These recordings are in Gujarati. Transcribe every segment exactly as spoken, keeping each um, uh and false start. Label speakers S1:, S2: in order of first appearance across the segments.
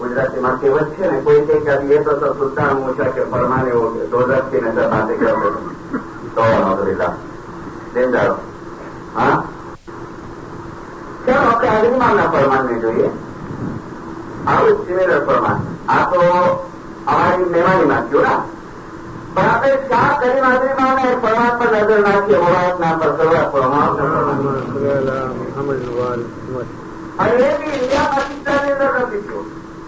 S1: ગુજરાતીમાં કહેવત છે ને, કોઈ કે એ તો સુલતાન મૂછા કે ફરમાન એવો દોરથી નજર પાસે કરતો તો નોકરીલા દેનદારો. હા, ચાલો આપણે હાજરીમાંના ફરમાનને જોઈએ. આવું સિમિલર ફરમાન આ તો અમારી મહેમાનીમાં થયું ના, પણ આપણે શા કરી હાજરીમાં એ ફરમાન પર નજર નાખીએ. મોબાઈલના પર સર્વા ફરમાન અને એ બી ઇન્ડિયા પાકિસ્તાનની અંદર નથી થયું,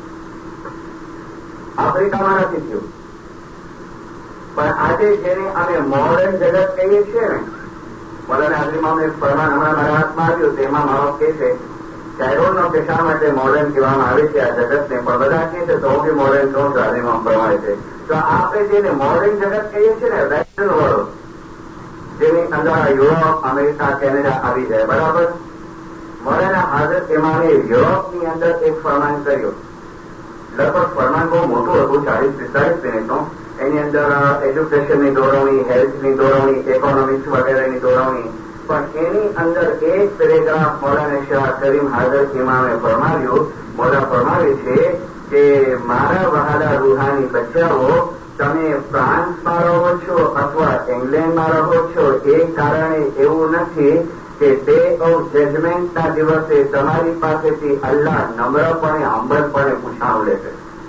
S1: આફ્રિકામાં નથી થયું. પણ આજે જેને અમે મોડર્ન જગત કહીએ છીએ ને, મોડર્ન હાજરીમાં એક ફરમાન હમણાં મારા હાથમાં આવ્યું, તેમાં મારો કે છે ટાયરોનનો પેશા માટે મોડર્ન કહેવામાં આવે છે આ જગતને, પણ બધા કહે છે તો હું બી મોડર્ન કહું છું, હાજરીમાં ફરમાય છે. તો આપણે જેને મોડર્ન જગત કહીએ છીએ ને, વેસ્ટર્ન વર્લ્ડ, જેની અંદર યુરોપ, અમેરિકા, કેનેડા આવી જાય, બરાબર. મોડર્ન હાજર એમાં યુરોપની અંદર એક ફરમાન કર્યું. લગભગ ફરમાન બહુ મોટું હતું, ચાલીસ પિસ્તાલીસ મિનિટનું. એની અંદર એજ્યુકેશનની દોરવણી, હેલ્થની દોરવણી, ઇકોનોમિક્સ વગેરેની દોરવણી. પણ એની અંદર એક પેરેગ્રાફ મોલાને શાહ કરીમ હાજર ઇમામે ફરમાવ્યું, મોલા ફરમાવે છે કે મારા વહાલા રૂહાની બચ્ચાઓ, તમે ફ્રાન્સમાં રહો છો અથવા ઇંગ્લેન્ડમાં રહો છો, એ કારણે એવું નથી કે ડે ઓફ જજમેન્ટના દિવસે તમારી પાસેથી અલ્લાહ નમ્રપણે હંબલપણે પૂછાણું લેશે.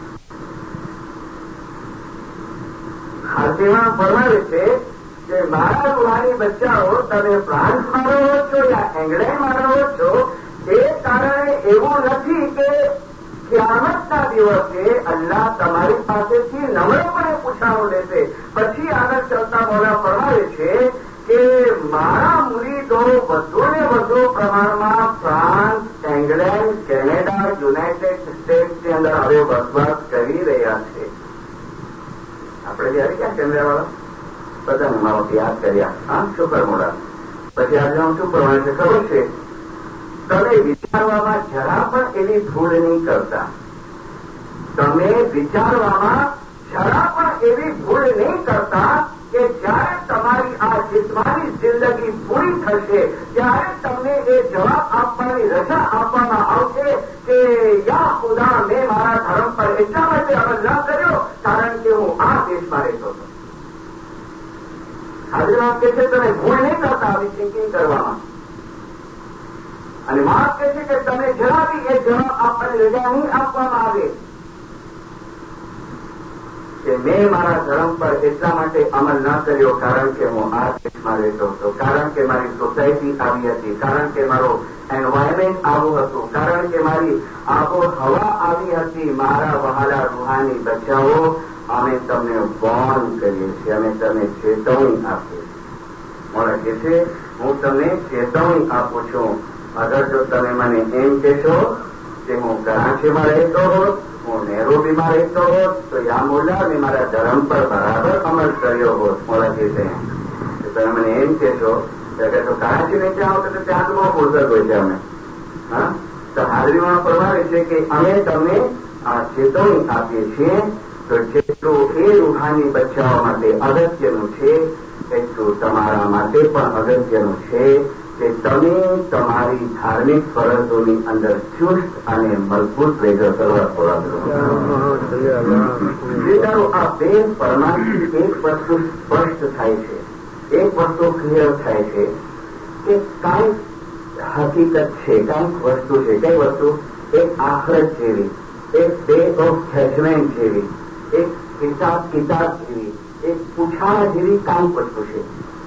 S1: હાથીમાં ફરમાવે છે કે મારા રૂહાની બચ્ચાઓ, તમે ફ્રાન્સમાં રહો છો યા ઇંગ્લેન્ડમાં રહો છો, એ કારણે એવું નથી કે ક્યામતના દિવસે અલ્લાહ તમારી પાસેથી નમ્રપણે પૂછાણું લેશે. પછી આગળ ચલતા મોલા ફરમાવે છે કે મારા મુરીદો વધુ ને વધુ પ્રમાણમાં ફ્રાન્સ, ઇંગ્લેન્ડ, કેનેડા, યુનાઇટેડ સ્ટેટ્સની અંદર હવે વસવાટ કરી રહ્યા છે. આપણે જયારે ક્યાં કેન્દ્રવાળા બધાને મારો યાદ કર્યા. હા, શુકર મોડા. પછી આજે હું શું કરવાનું છે ખબર છે? તમે વિચારવામાં જરા પણ એવી ભૂલ નહીં કરતા. તમે વિચારવામાં જરા પણ એવી ભૂલ નહીં કરતા કે જયારે તમારી આ જિસ્માની જિંદગી પૂરી થશે ત્યારે તમને એ જવાબ આપવાની રજા આપવામાં આવશે કે યા ખુદા, મેં મારા ધર્મ પર એટલા માટે અમલ ન કર્યો કારણ કે હું આ દેશમાં રહેતો હતો. હાજરીમાં કે છે તમે ભૂલ નહીં કરતા આવી થિંકિંગ કરવામાં, અને વાત કે છે કે તમે જરા બી એ જવાબ આપવાની રજા નહીં આપવામાં આવે કે મેં મારા ધર્મ પર એટલા માટે અમલ ન કર્યો કારણ કે હું આ દેશમાં રહેતો હતો, કારણ કે મારી સોસાયટી આવી હતી, કારણ કે મારો એન્વાયરમેન્ટ આવું હતું, કારણ કે મારી આબોહવા આવી હતી. મારા વહાલા રૂહાની બચ્ચાઓ, અમે તમને વોર્ન કરીએ છીએ, અમે તમને ચેતવણી આપીએ છીએ. મોડા કે છે હું તમને ચેતવણી આપું છું. અગર જો તમે મને એમ કહેશો કે હું કરાચીમાં રહેતો હોત, હું નેરોબીમાં રહેતો હોત, તો યા મોલા મેં મારા ધર્મ પર બરાબર અમલ કર્યો હોત. મોડા કે છે તમે મને એમ કહેશો કે તો કરાચી ને ત્યાં આવતો ત્યાં તો બહુ ફુરસદ હોય છે અમે. હા, તો હાજરીમાં ફરમાવે છે કે અમે તમને આ ચેતવણી આપીએ છીએ. તો જેટલું એ રૂહાની બચ્ચાઓ માટે અગત્યનું છે એટલું તમારા માટે પણ અગત્યનું છે કે તમે તમારી ધાર્મિક ફરજોની અંદર ચુસ્ત અને મજબૂત રહેજો. વિચારો, આ બે પરમાણુ એક વસ્તુ સ્પષ્ટ થાય છે, એક વસ્તુ ક્લિયર થાય છે કે કાંઈક હકીકત છે, કાંઈક વસ્તુ છે. કઈ વસ્તુ? એક આખરત જેવી, એક ડે ઓફ જજમેન્ટ જેવી, એક હિસાબ કિતાબ જેવી, એક પૂછાણા જેવી કાંઈક વસ્તુ છે.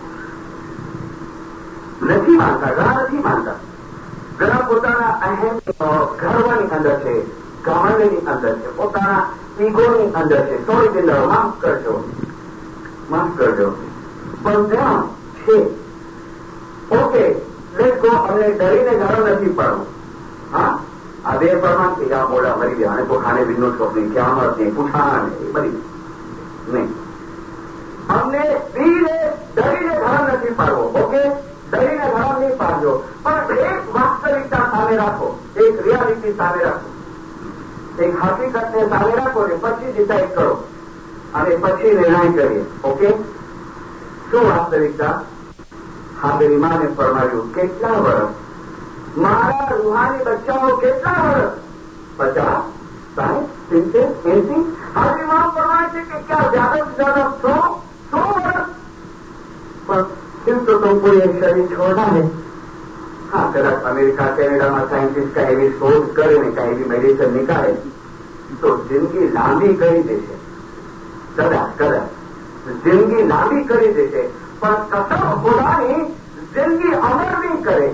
S1: નથી માનતા, ઘણા નથી માનતા. ઘણા પોતાના અહેમ ગર્વની અંદર છે, ઘમંડની અંદર છે, પોતાના ઈગોની અંદર છે. સોરી બિલ્ડર, માફ કરજો, માફ કરજો, પણ ત્યાં છે. Okay, let go. અમને ડરીને ઘણો નથી પડવું. હા, આ બે પ્રમાણ કે આ મોડા મરી ગયા અને કોઈ ખાને બિનનો શોખ નહીં, ક્યાં મત નહીં, પૂછાણા નહીં, એ બધી નહીં. અમને પીને ડરીને ધર્મ નથી પાડવો. ઓકે, ડરીને ધર્મ નહીં પાડજો, પણ એક વાસ્તવિકતા સામે રાખો, એક રિયાલિટી સામે રાખો, એક હકીકતને સામે રાખો ને પછી ડિસાઇડ કરો અને પછી નિર્ણય કરીએ. ઓકે, શું વાસ્તવિકતા? હાજરીમાને ફરમાવ્યું કેટલા વર્ષ? મારા રૂહાની બચ્ચાઓ કેટલા વર્ષ? પચાસ, साठ सितर एसी हर विमान प्रमाण है कि क्या ज्यादा से ज्यादा सौ सौ वर्ष पर फिर तो तुमको ये शरीर छोड़ना है। हाँ, कदाच अमेरिका कैनेडा में साइंटिस्ट का एवी शोध करे ने कहीं भी मेडिसिन निकाले तो जिंदगी लांबी કરી દેશે, કદાચ કદાચ જિંદગી લાંબી કરી દેશે, પણ કસમ ખુદાની જિંદગી અમર નહીં કરે,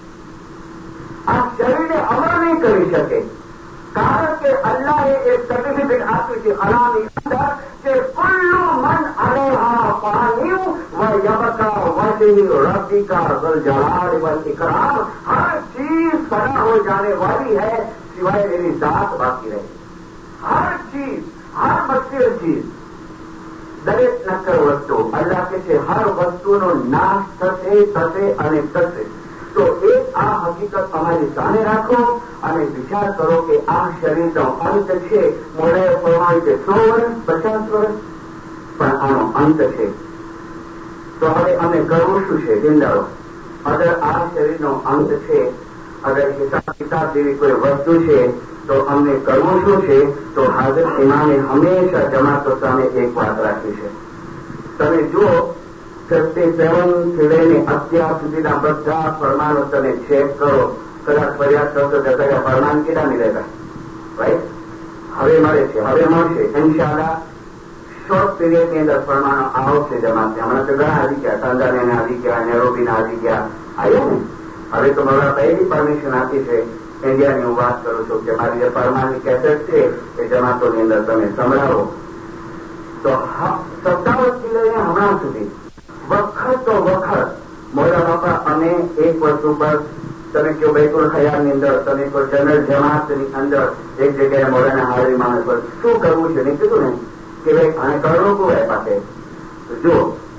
S1: આ શરીરને અમર નહીં કરી શકે. કારણ કે અલ્લાહે એક સર્ટિફિકેટ આપ્યું છે અલાની અંદર કે કુલ્લુ મન અલૈહા ફાનિયું વ યબકા વજહુ રબ્બિકા ઝુલ જલાલ વલ ઇકરામ. हर चीज फना हो जाने वाली है सिवाय मेरी जात बाकी रहे. हर चीज, हर मटेरियल चीज, દરેક નક્કર વસ્તુ અલ્લાહ કે છે હર વસ્તુનો નાશ થશે થશે અને થશે. તો એક આ હકીકત તમારી સામે રાખો અને વિચાર કરો કે આ શરીરનો અંત છે. મોડે પ્રમાણે કે સો વર્ષ પચાસ વર્ષ, પણ આનો અંત છે. તો હવે અમે કરવું શું છે જિંદાઓ? અગર આ શરીરનો અંત છે, અગર હિસાબ કિતાબ જેવી કોઈ વસ્તુ છે તો અમને કરવું શું છે? તો હાજર ઇમામે હંમેશા જમાતો સામે એક વાત રાખી છે. તમે જુઓ ફિફ્ટી સેવન થી લઈને અત્યાર સુધીના બધા ફરમાનો તમે ચેક કરો. કદાચ ફરિયાદ કરશો કે કયા ફરમાન કેટલા નહીં રહેતા, રાઈટ? હવે મળે છે, હવે મળશે ઇન્શાઅલ્લાહ. શોર્ટ પીરિયડની અંદર ફરમાનો આવશે જમાતે. હમણાં તો ઘણા આવી ગયા, તાંજાનિયાના આવી ગયા, નેરોબીના આવી ગયા, આવ્યા ને. હવે તો મારા પહેલી પરમિશન આપી છે ઇન્ડિયાની હું વાત કરું છું કે મારી જે ફરમાનની કેસેટ છે એ જમાતોની અંદર તમે સંભળાવો. તો સત્તાવનથી લઈને હમણાં સુધી વખત તો વખત મોડા બાપા અમે એક વસ્તુ પર તમે કહો બૈતુલ ખયાલની અંદર, તમે કહો જનરલ જમાતની અંદર એક જગ્યાએ મોડાના હાજરીમાં પર શું કરવું છે નહીં કીધું ને કે ભાઈ આને કરવું કોઈ પાસે. જો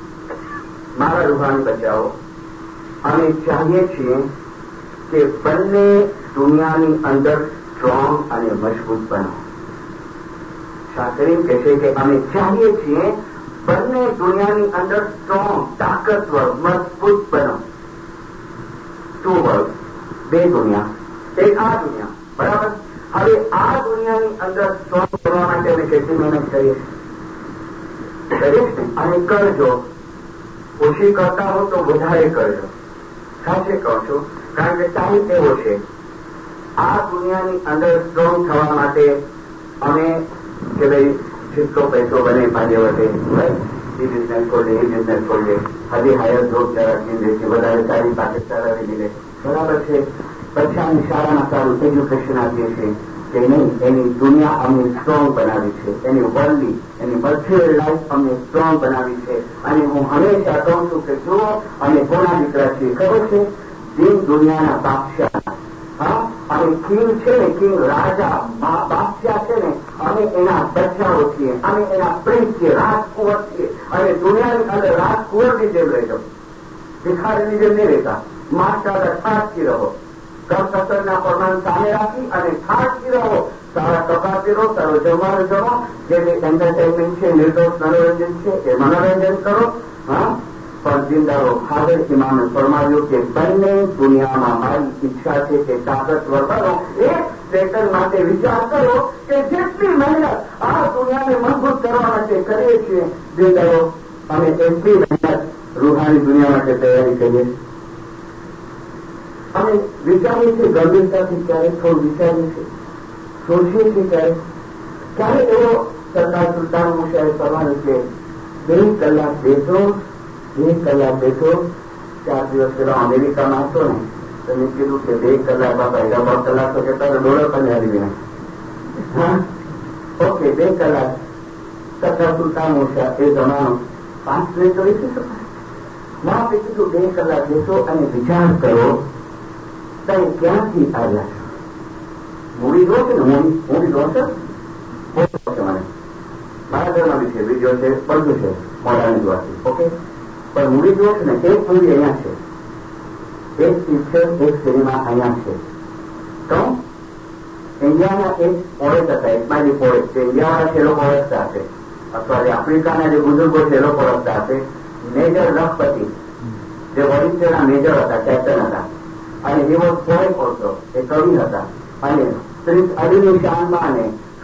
S1: મારા રૂહાની બચાવો, અમે ચાહીએ છીએ કે બંને દુનિયાની અંદર સ્ટ્રોંગ અને મજબૂત બનો. શાસ્ત્રી કહે છે કે અમે ચાહીએ છીએ બંને દુનિયાની અંદર સ્ટ્રોંગ, તાકતવર, મજબૂત બનો. ટુ વર્લ્ડ, બે દુનિયા, એક આ દુનિયા, બરાબર? હવે આ દુનિયાની અંદર સ્ટ્રોંગ કરવા માટે અમે કેટલી મહેનત કરીએ કરીએ ને, અને કરજો. ઓછી કરતા હો તો વધારે કરજો. સાચે કહું છું, કારણ કે ટાઈમ એવો છે. આ દુનિયાની અંદર સ્ટ્રોંગ થવા માટે અમે કે ભાઈ જેટલો પૈસો બને પાંચે વધે, એ બિઝનેસ ખોલે, એ બિઝનેસ ખોલે, હજી હાયર જોબ રાખી દે છે, વધારે સારી પાસે ચલાવી દીધે, બરાબર છે. પછી અમે શાળામાં સારું એજ્યુકેશન આપીએ છીએ કે નહીં, એની દુનિયા અમને સ્ટ્રોંગ બનાવી છે, એની વર્લ્ડની, એની મટીરિયલ લાઈફ અમને સ્ટ્રોંગ બનાવી છે. અને હું હંમેશા કહું છું કે જુઓ અમે કોના દીકરા છીએ ખબર છે? દિન દુનિયાના બાદશાહ. હા, અને કિંગ છે ને, કિંગ રાજા બાદશાહ છે ને, અમે એના બચ્ચાઓ છીએ, અમે એના પ્રિન્સ છીએ, રાજકુંવર છીએ. અને દુનિયાની અંદર રાજકુંવરની જેમ રહેજો, ભિખારીની જેમ નહીં રહેતા. માસ્ટર ઠાઠથી રહો, કસરના પ્રમાણ સામે રાખી અને ઠાઠથી રહો. સારા કપાતી રહો, સારો જમવાનું જમો, જે એન્ટરટેનમેન્ટ છે, નિર્દોષ મનોરંજન છે એ મનોરંજન કરો. હા, પણ જિંદારો હાજર ઇમામે ફરમાવ્યું કે બંને દુનિયામાં મારી ઈચ્છા છે કે તાકતવર બનો. એક સેકન્ડ માટે વિચાર કરો કે જેટલી મહેનત આ દુનિયાને મજબૂત કરવા માટે કરીએ છીએ, જિંદારો અમે એટલી મહેનત રૂહાની દુનિયા માટે તૈયારી કરીએ. અમે વિચારીએ છીએ ગંભીરતાથી, ક્યારેક થોડું વિચારીએ છીએ, સોચીએ છીએ ક્યારેક ક્યારેક એવો સરદાર સુલતાન મુશાએ કરવાનું છે બે કલાક બેસો, એક કલાક બેસો. ચાર દિવસ પેલા અમેરિકામાં હતો ને, તમે કીધું કે બે કલાક બાપા એના બે કલાક તો જતા દોડો પણ હારી વિના. હા, ઓકે, બે કલાક. સરદાર સુલતાન મુશા એ જમાનો પાંચ મિનિટ તો બેસી શકાય. ના, આપણે કીધું બે કલાક બેસો અને વિચાર કરો તમે ક્યાંથી આવ્યા છો. મૂડી દો છે ને, મૂડી મૂડી દો છે મને મારા ઘરમાં બી છે, વિડીયો છે, બધું છે મોડાની જોવાથી. ઓકે, પણ મૂડી જુઓ છે ને, એક મૂડી અહીંયા છે, એક પિક્ચર, એક સિનેમા અહીંયા છે. તો ઇન્ડિયાના એક પોએટ હતા, ઇસ્માઇલી પોએટ, જે ઇન્ડિયાવાળા છે એ લોકો ઓળખતા હશે, અથવા જે આફ્રિકાના જે બુઝુર્ગો છે એ લોકો ઓળખતા હશે. મેજર લખપતિ, જે વરિષ્ઠના મેજર હતા, કેપ્ટન હતા, અને એ વોઝ પોએટ ઓલ્સો, એ કવિ હતા. અને પ્રિન્સ અલીની શાનમાં અને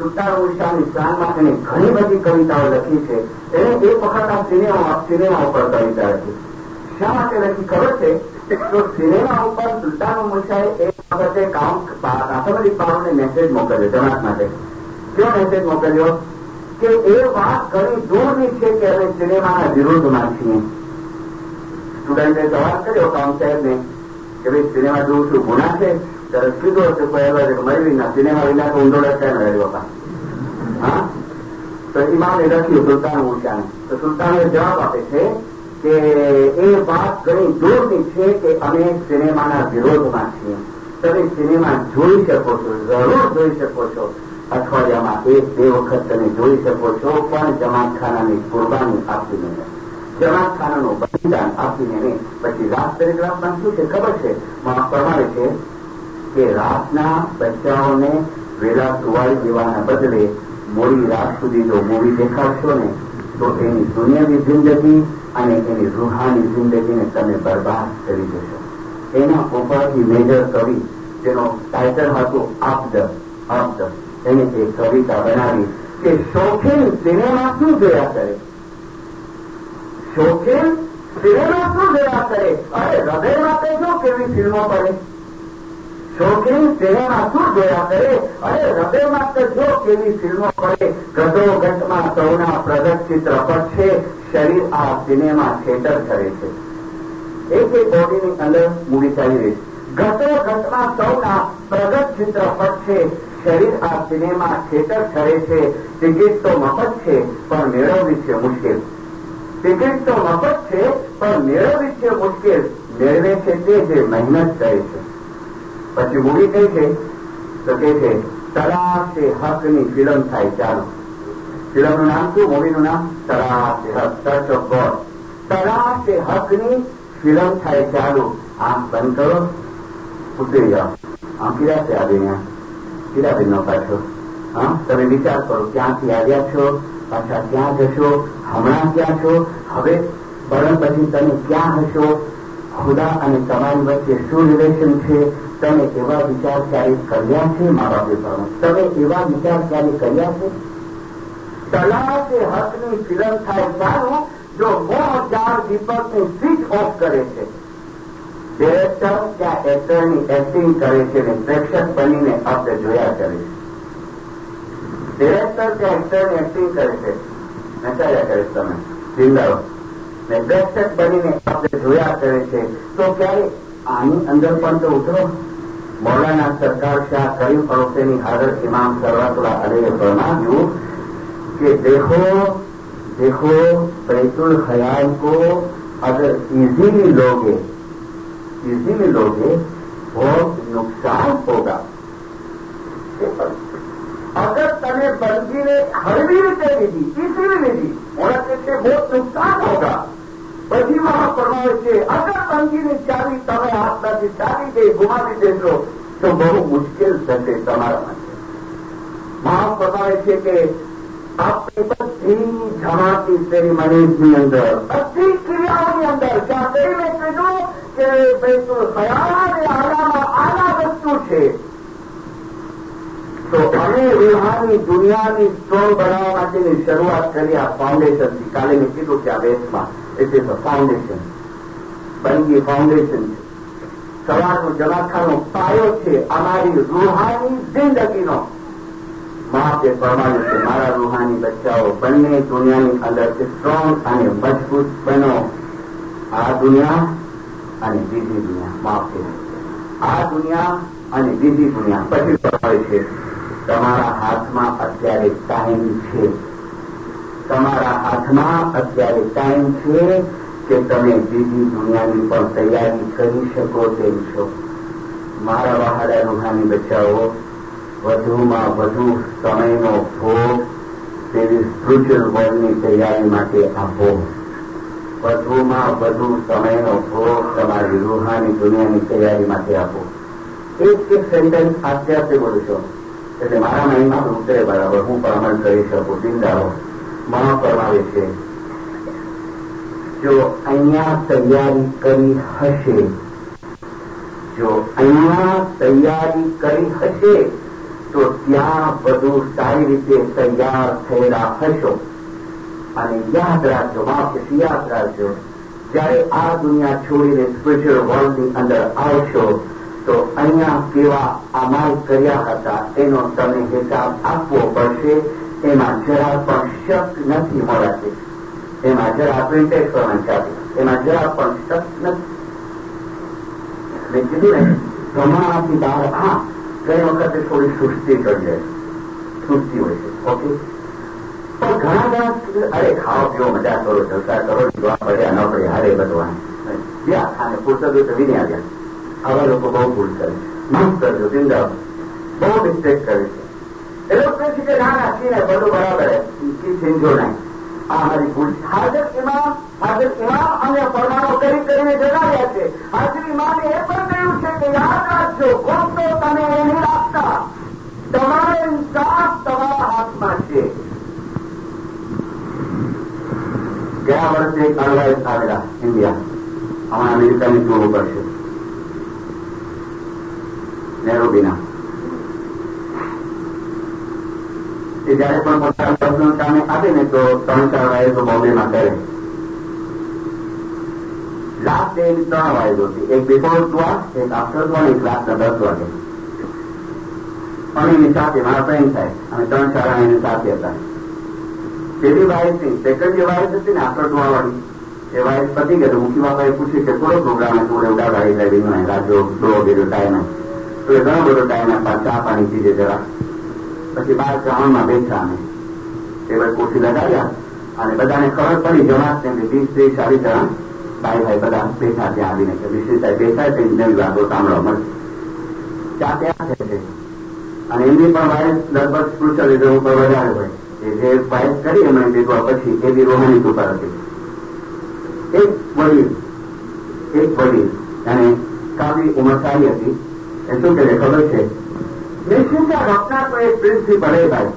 S1: સુલતાન ઉર્ષાની શાનમાં એને ઘણી બધી કવિતાઓ લખી છે. એને એક વખત આ સિનેમા સિનેમા ઉપર કવિતા લખી. શા માટે લખી ખબર છે? તો સિનેમા ઉપર સુલતાન ઉર્ષાએ એક વખતે રાષ્ટ્રપતિ પાવરને મેસેજ મોકલ્યો જમાત માટે. કયો મેસેજ મોકલ્યો? કે એ વાત ઘણી દૂરની છે કે અમે સિનેમાના વિરોધમાં છીએ. સ્ટુડન્ટે સવાલ કર્યો કામ સાહેબને કે ભાઈ સિનેમા જોવું શું ગુના છે? ત્યારે કીધું હશે કોઈ એવા છે કે મારી વિના સિનેમા વિના તો ઊંધો લટકાય ને રહ્યો હતા. હા, તો ઇમામે લખ્યું સુલતાન ઉર્ષાને. તો સુલતાને જવાબ આપે છે કે એ વાત ઘણી દૂરની છે કે અમે સિનેમાના વિરોધમાં છીએ. તમે સિનેમા જોઈ શકો છો, જરૂર જોઈ શકો છો. અઠવાડિયામાં એક બે વખત તમે જોઈ શકો છો, પણ જમાતખાનાની કુરબાની આપીને, જમાતખાનાનું બલિદાન આપીને નહીં. પછી રાત ટેલિગ્રાફમાં શું છે ખબર છે? પ્રમાણે છે કે રાતના બચ્ચાઓને વેલા સુવાડી દેવાના બદલે મોડી રાત સુધી જો મૂવી દેખાડશો ને તો એની દુનિયાની જિંદગી અને એની રૂહાની જિંદગીને તમે બરબાદ કરી દેશો. એના ઉપરથી મેજર કવિ જેનો ટાઇટલ હતું અબ્દ અબ્દ એને એક કવિતા બનાવી કે શોખીન સિનેમા શું જોયા કરે, શોખીન સિનેમા શું જોયા કરે, અરે હૃદય માટે શું કેવી ફિલ્મો પડે. શોખીન સિનેમા શું જોયા કરે, અરે હૃદય માટે જો કેવી ફિલ્મો પડે. ઘટોઘટમાં સૌના પ્રગટ ચિત્રપટ છે, શરીર આ સિનેમા થિયેટર કરે છે. એક એક બોડીની અંદર મૂવી ચાલી રહી છે. ઘટોઘટમાં સૌના પ્રગટ ચિત્રપટ છે, શરીર આ સિનેમા થિયેટર કરે છે. ટિકિટ તો મફત છે પણ મેળવવી છે મુશ્કેલ. ટિકિટ તો મફત છે પણ મેળવવી છે મુશ્કેલ. મેળવે છે તે જે મહેનત કરે છે. પછી મૂવી કઈ છે? તો કે છે તલાશે હકની ફિલ્મ થાય ચાલો. ફિલ્મનું નામ શું? મૂવીનું નામ Talashe Haq, search of God. Talashe હકની ફિલ્મ થાય ચાલુ. આંખ બંધ કરો, ઉતરી જાઓ. આમ કીધા છે આવી ત્યાં કીધા ભાઈ નો પાછો. હા, તમે વિચાર કરો ક્યાંથી આવ્યા છો, પાછા ક્યાં જશો, હમણાં ક્યાં છો, હવે બરણ પછી તમે ક્યાં હશો, ખુદા અને તમારી વચ્ચે શું રિલેશન છે. તમે એવા વિચાર ક્યારે કર્યા છે? મા બાપે પણ તમે એવા વિચાર ક્યારે કર્યા છે? તલાશે હકની ફિલ્મ થાય ચાલુ જો મોહ ચાર દીપકની સ્વિચ ઓફ કરે છે. ડિરેક્ટર ત્યાં એક્ટરની એક્ટિંગ કરે છે ને પ્રેક્ષક બનીને આપણે જોયા કરે છે. ડિરેક્ટર ત્યાં એક્ટરની એક્ટિંગ કરે છે, નચાર્યા કરે છે તમે જિંદાઓ ને પ્રેક્ષક બનીને આપણે જોયા કરે છે. તો ક્યારે આની અંદર પણ તો ઉતરો. मौलाना सरकार शाह करीम पड़ोसेनी हजरत इमाम सरवतुल्लाह अलैहि फरमाया कि देखो देखो बैतुल ख्याल को अगर इजीली लोगे इजीली लोगे बहुत नुकसान होगा. अगर तने बंदगी ने हरवी रीते लीधी इसीलिए लीधी होना से बहुत नुकसान होगा. પછી મહા ફરમાવે છે અગર બંદગીની ચાવી તમે હાથમાંથી ચાવી ગઈ ગુમાવી દેશો તો બહુ મુશ્કેલ થશે તમારા માટે. મહા ફરમાવે છે કે આપણી બધી જમાતી સેરેમનીઝની અંદર બધી ક્રિયાઓની અંદર શાસ્ત્રીને કીધું કે બેતુલ ખયાલ એ આલામાં આલા વસ્તુ છે. તો અમે રૂહાની દુનિયાની સ્ટ્રોંગ બનાવવા માટેની શરૂઆત કરી આ ફાઉન્ડેશનથી. કાલે મેં કીધું કે આ વેસ્ટમાં It is a foundation. બંદગી ફાઉન્ડેશન છે. સવારનું જમાતખાનો પાયો છે અમારી રૂહાની જિંદગીનો. મહાપે ફરમાવ્યું છે મારા રૂહાની બચ્ચાઓ બંને દુનિયાની અંદર સ્ટ્રોંગ અને મજબૂત બનો. આ દુનિયા અને બીજી દુનિયા. માફે આ દુનિયા અને બીજી દુનિયા. પછી ફરમાવે છે તમારા હાથમાં અત્યારે ટાઈમ છે. તમારા હાથમાં અત્યારે ટાઈમ છે કે તમે બીજી દુનિયાની પણ તૈયારી કરી શકો તેમ છો. મારા વહાલા રૂહાની બચ્ચાઓ વધુમાં વધુ સમયનો ભોગ તેવી સ્પિરિચ્યુઅલ વર્લ્ડની તૈયારી માટે આપો. વધુમાં વધુ સમયનો ભોગ તમારી રૂહાની દુનિયાની તૈયારી માટે આપો. એક એક સેન્ટેન્સ અત્યારે બોલું છું એટલે મારા માઇન્ડમાં ઉતરે બરાબર, હું પણ અમલ કરી શકું. ચિંતાઓ મહા ફરમાવે છે જો અહીંયા તૈયારી કરી હશે જો અહીંયા તૈયારી કરી હશે તો ત્યાં બધું સારી રીતે તૈયાર થયેલા હશો. અને યાદ રાખજો, માફ યાદ રાખજો, જયારે આ દુનિયા છોડીને સ્પિરિચ્યુઅલ વર્લ્ડની અંદર આવશો તો અહીંયા કેવા અમાલ કર્યા હતા એનો તમે હિસાબ આપવો પડશે. એમાં જરા પણ શક નથી મળશે, એમાં જરા પ્રિન્ટેડ કરવાની ચાલી, એમાં જરા પણ શક નથી. મેં કીધું ને પ્રમાણથી બહાર. હા, ગઈ વખતે થોડી સુસ્તી કરી જાય, સુસ્તી હોય છે, ઓકે. પણ ઘણા ઘણા અરે ખાઓ પીવો, મજા કરો, જલસા કરો, જોવા પડ્યા ન પડ્યા, હારે બધું જ્યાં ખાને પૂરતો તો વિને આવ્યા. આવા લોકો બહુ ભૂલ કરે, માફ કરજો, જિંદા બહુ મિસ્ટેક કરે છે. એ લોકો કહે છે કે ના નાખીને બધું બરાબર ચેન્જો નહીં. આ મારી ભૂલ. હાજર ઇમામ હાજર ઇમામ અને પરમાણુ કરી કરીને જણાવ્યા છે. હાજર ઇમામે એ પણ કહ્યું છે કે યાદ રાખજો, ખોટ તો તમે એ નહીં રાખતા, તમારો ઇન્સાફ તમારા હાથમાં છે. ગયા વર્ષે એક અણવાઈસ આવેલા ઇન્ડિયા, હમણાં અમેરિકાની ટૂર ઉપર છે, નેરોબીના. એ જયારે પણ પોતાના પર્સનલ કામે આપે ને તો ત્રણ ચાર વાગે તો બોમ્બેમાં કરે. લાસ્ટ ડે એની ત્રણ વાગે હતી, એક બિફોર ટ્વેલ્વ, એક આફ્ટર ટ્વેલ્વ, એક રાતના દસ વાગે. અને એની સાથે મારા ફ્રેન્ડ થાય, અમે ત્રણ ચાર એની સાથે હતા. પેલી વાઇફ ની સેકન્ડ જે વાઇફ હતી ને આફ્ટર ટ્વેલ્વ વાળી, એ વાઇફ પતી ગયો. મુખી બાપાએ પૂછ્યું કે થોડો પ્રોગ્રામ હતો, ઉડા ગાડી ડ્રાઇવિંગ નો રાજો દો બીજો ટાઈમ, તો એ ઘણો બધો ટાઈમ આપવા, ચા પાણી પીજે જરા. પછી બાર ગ્રાઉન્ડમાં બેઠા અમે, ટેબલ ખુરશી લગાવ્યા અને બધાને ખબર પડી જમાત ને વીસ ત્રીસ ચાલીસ જણા ભાઈ ભાઈ બધા બેઠા ત્યાં આવીને કે વિશ્વ સાહેબ બેઠા છે, નવી વાતો સાંભળવા મળે. ચા ત્યાં છે અને એમની પણ વાઇફ લગભગ સ્પૃશ્ચલ ઉપર વધારે હોય. જે વાઇફ કરી એમણે ભેગવા પછી એવી રોહાની ઉપર હતી. એક વડીલ એક વડીલ અને કાફી ઉંમર સારી હતી. એ શું કરે ખબર છે? નિશ્ચિતા ડોક્ટર તો એક પ્રિન્સિપલ એ ભાઈ,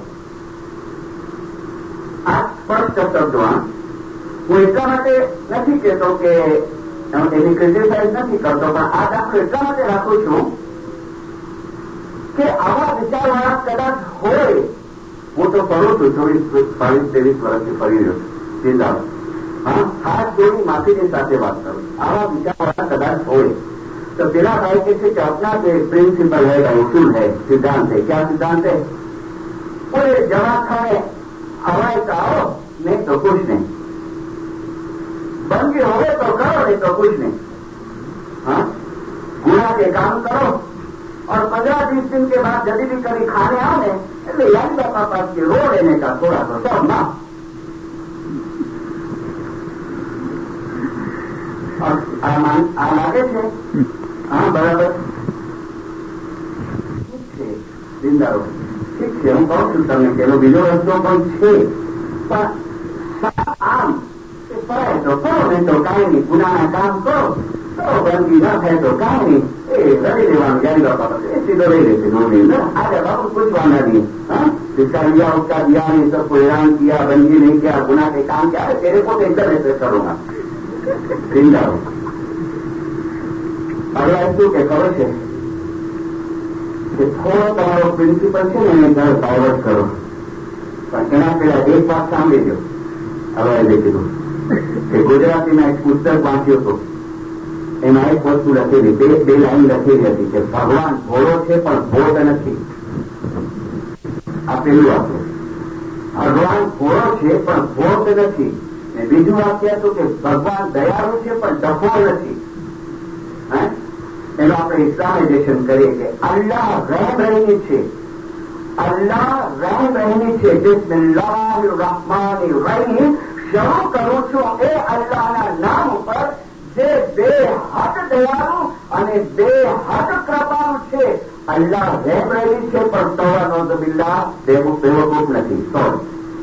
S1: આ સ્પષ્ટ શબ્દોમાં હું એટલા માટે નથી કહેતો કે એની ક્રિટિસાઇઝ નથી કરતો, પણ આ દાખલો એટલા માટે રાખું છું કે આવા વિચારવાળા કદાચ હોય. હું તો ફરું છું, ચોવીસ બાવીસ ત્રેવીસ વર્ષથી ફરી રહ્યો છું, ચિંતા. હા, ખાસ જોડી માફીની સાથે વાત કરું. આવા વિચારવાળા કદાચ હોય तो तेरा भाई किसी के अपना जो प्रिंसिपल है, उसूल है, सिद्धांत है. क्या सिद्धांत है? पूरे जमा खाए हवाई का आओ, नहीं तो कुछ नहीं. बंदी हो गए तो करो, नहीं तो कुछ नहीं. हाँ, गुना के काम करो और पंद्रह बीस दिन के बाद यदि भी कभी खाने आओ ने એટલે યાદ બાપા પાસ કે રો લેने का थोड़ा सा सब ना. આ લાગે છે હા બરાબર ઠીક છે, જિંદારો ઠીક છે. હું કહું છું તમને કે એનો બીજો રસ્તો પણ છે, પણ આમ પડાય તો કરો, નહીં તો કાંઈ નહીં. ગુનાના કામ કરો તો બંદગી ના થાય તો કાંઈ નહીં. એ લડી લેવાનું જાણી બાપા પાસે એ સીધો લઈ લેશે. નોંધી આજે બાપુ પૂછવાના નહીં. हाँ जिसका लिया उसका दिया नहीं, सबको हैरान किया, बंदी नहीं किया, गुना के काम किया, तेरे को एकदम ऐसे करूंगा. જિંદારો હવે શું કે ખબર છે કે થોડો તમારો પ્રિન્સિપલ છે ને એને ઘર ડાયવર્ટ કરો, પણ એના પેલા એક વાત સાંભળી લો. હવે એને કીધું કે ગુજરાતીમાં એક પુસ્તક વાંચ્યું હતું, એમાં એક વસ્તુ લખેલી, બે બે લાઈન લખેલી હતી કે ભગવાન ભોળો છે પણ ભોગ નથી. આ પેલું વાક્ય, ભગવાન ભોળો છે પણ ભોગ નથી. ને બીજું વાક્ય હતું કે ભગવાન દયાળુ છે પણ ડફોળ નથી. એનું આપણે ઇસ્લામાઇઝેશન કરીએ કે અલ્લાહ રહેમ રહીમ છે, અલ્લાહ રહેમ રહીમ છે. બિસ્મિલ્લાહિર રહમાનિર રહીમ શરૂ કરું છું એ અલ્લાહના નામ ઉપર જે બેહદ દયાળુ અને બેહદ કૃપાળુ છે. અલ્લાહ રહેમ રહીમ છે પણ તૌબા નૌઝુબિલ્લાહ બેવકૂફ નથી. સોરી,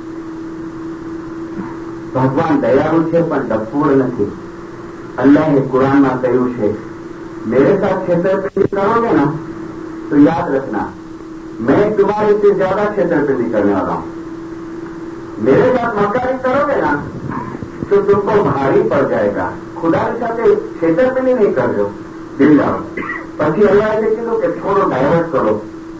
S1: ભગવાન દયાળુ છે પણ ડફોળ નથી. અલ્લાહે કુરાનમાં કહ્યું છે मेरे साथ छेतरपिंडी करोगे ना तो याद रखना मैं तुम्हारे से ज्यादा छेतरपिंडी करने वाला हूं. मेरे साथ मक्कारी करोगे ना तो तुमको भारी पड़ जाएगा. खुदा के साथ छेतरपिंडी नहीं कर दो, दिल जाओ. પછી અલ્લાહે કીધું કે થોડો ડાયવર્ટ કરો,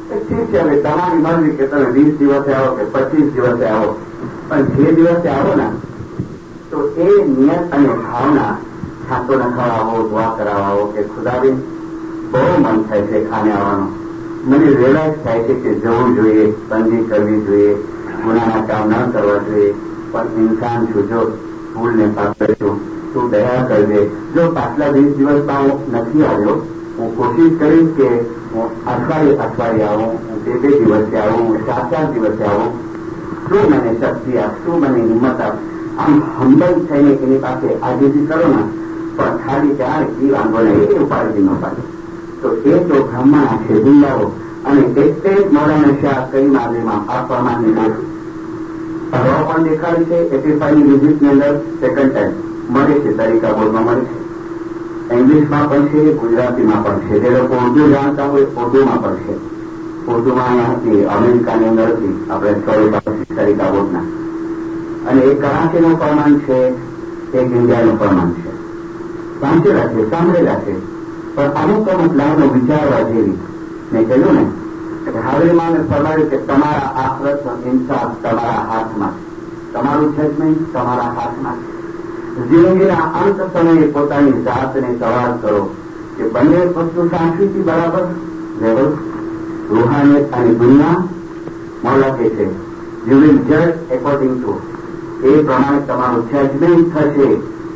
S2: ઠીક છે, હવે તમારી મરજી કે તમે વીસ દિવસે આવો કે પચીસ દિવસે આવો, પણ જે દિવસે આવો ને તો એ નિયત અને ભાવના છાંતો ન ખવડાવો, દુઆ કરાવો કે ખુદાબી બહુ મન થાય છે ખાને આવવાનું, મને રિયલાઇઝ થાય છે કે જવું જોઈએ, બંદી કરવી જોઈએ, ગુનાના કામ ન કરવા જોઈએ, પણ ઇન્સાન છું, જો ભૂલને પાત્ર છું, તું દયા કરજે. જો પાછલા વીસ દિવસમાં હું નથી આવ્યો, હું કોશિશ કરીશ કે હું અઠવાડિયે અઠવાડિયે આવું, હું બે બે દિવસે આવું, હું ચાર ચાર દિવસે આવું, શું મને શક્તિ આપ, શું મને હિંમત આપ. આમ હંબલ થઈને એની પાસે આજીજી કરો ને, પણ ખાલી ચાર એ વાંધો નહીં, એ ઉપાડી ન પાડે તો એ તો બ્રહ્મા છે દુનિયાઓ. અને એટલે જ મોડાના શાહ કઈ માગણીમાં આ પ્રમાણની બોલ અગાઉ પણ દેખાડી છે. એટી ફાઈવ ની વિઝિટની અંદર સેકન્ડ ટાઈમ મળે છે, તરીકા બોર્ડમાં મળે છે, ઇંગ્લિશમાં પણ છે, ગુજરાતીમાં પણ છે. જે લોકો ઉર્દુ જાણતા હોય ઉર્દુમાં પણ છે. ઉર્દુમાં અહીંયા હતી, અમેરિકાની અંદર હતી, આપણે ચોવીસ તરીકા બોર્ડના. અને એક કરાચીનું પ્રમાણ છે, એક ઇન્ડિયાનું પ્રમાણ છે. વાંચેલા છે, સાંભળેલા છે, પણ અમુક અમુક લાઈનો વિચારવા જેવી. મેં કહ્યું ને હાવેરીમાં મેં ફરમાવ્યું કે તમારા આખરતનો ઇન્સાફ તમારા હાથમાં, તમારું જજમેન્ટ તમારા હાથમાં. જિંદગીના અંત સમયે પોતાની જાતને સવાલ કરો કે બંને વસ્તુ સાચી હતી બરાબર લેવલ, રૂહાનિયત અને દુનિયા. મોલા કે છે યુ વિલ જજ એકોર્ડિંગ ટુ, એ પ્રમાણે તમારું જજમેન્ટ થશે.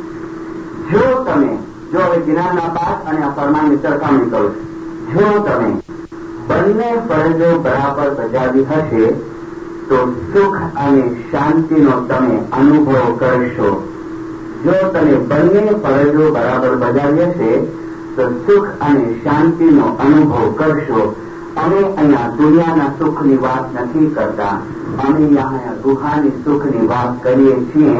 S2: જો તમે જો હવે જ્ઞાનના પાઠ અને આ ફરમાનની સરખામણી કરો, જો તમે બંને ફરજો બરાબર બજાવી હશે તો સુખ અને શાંતિનો તમે અનુભવ કરશો. જો તમે બંને ફરજો બરાબર બજાવી હશે તો સુખ અને શાંતિનો અનુભવ કરશો. અમે અહીંયા દુનિયાના સુખની વાત નથી કરતા, અમે અહીંયા રૂહાની સુખની વાત કરીએ છીએ.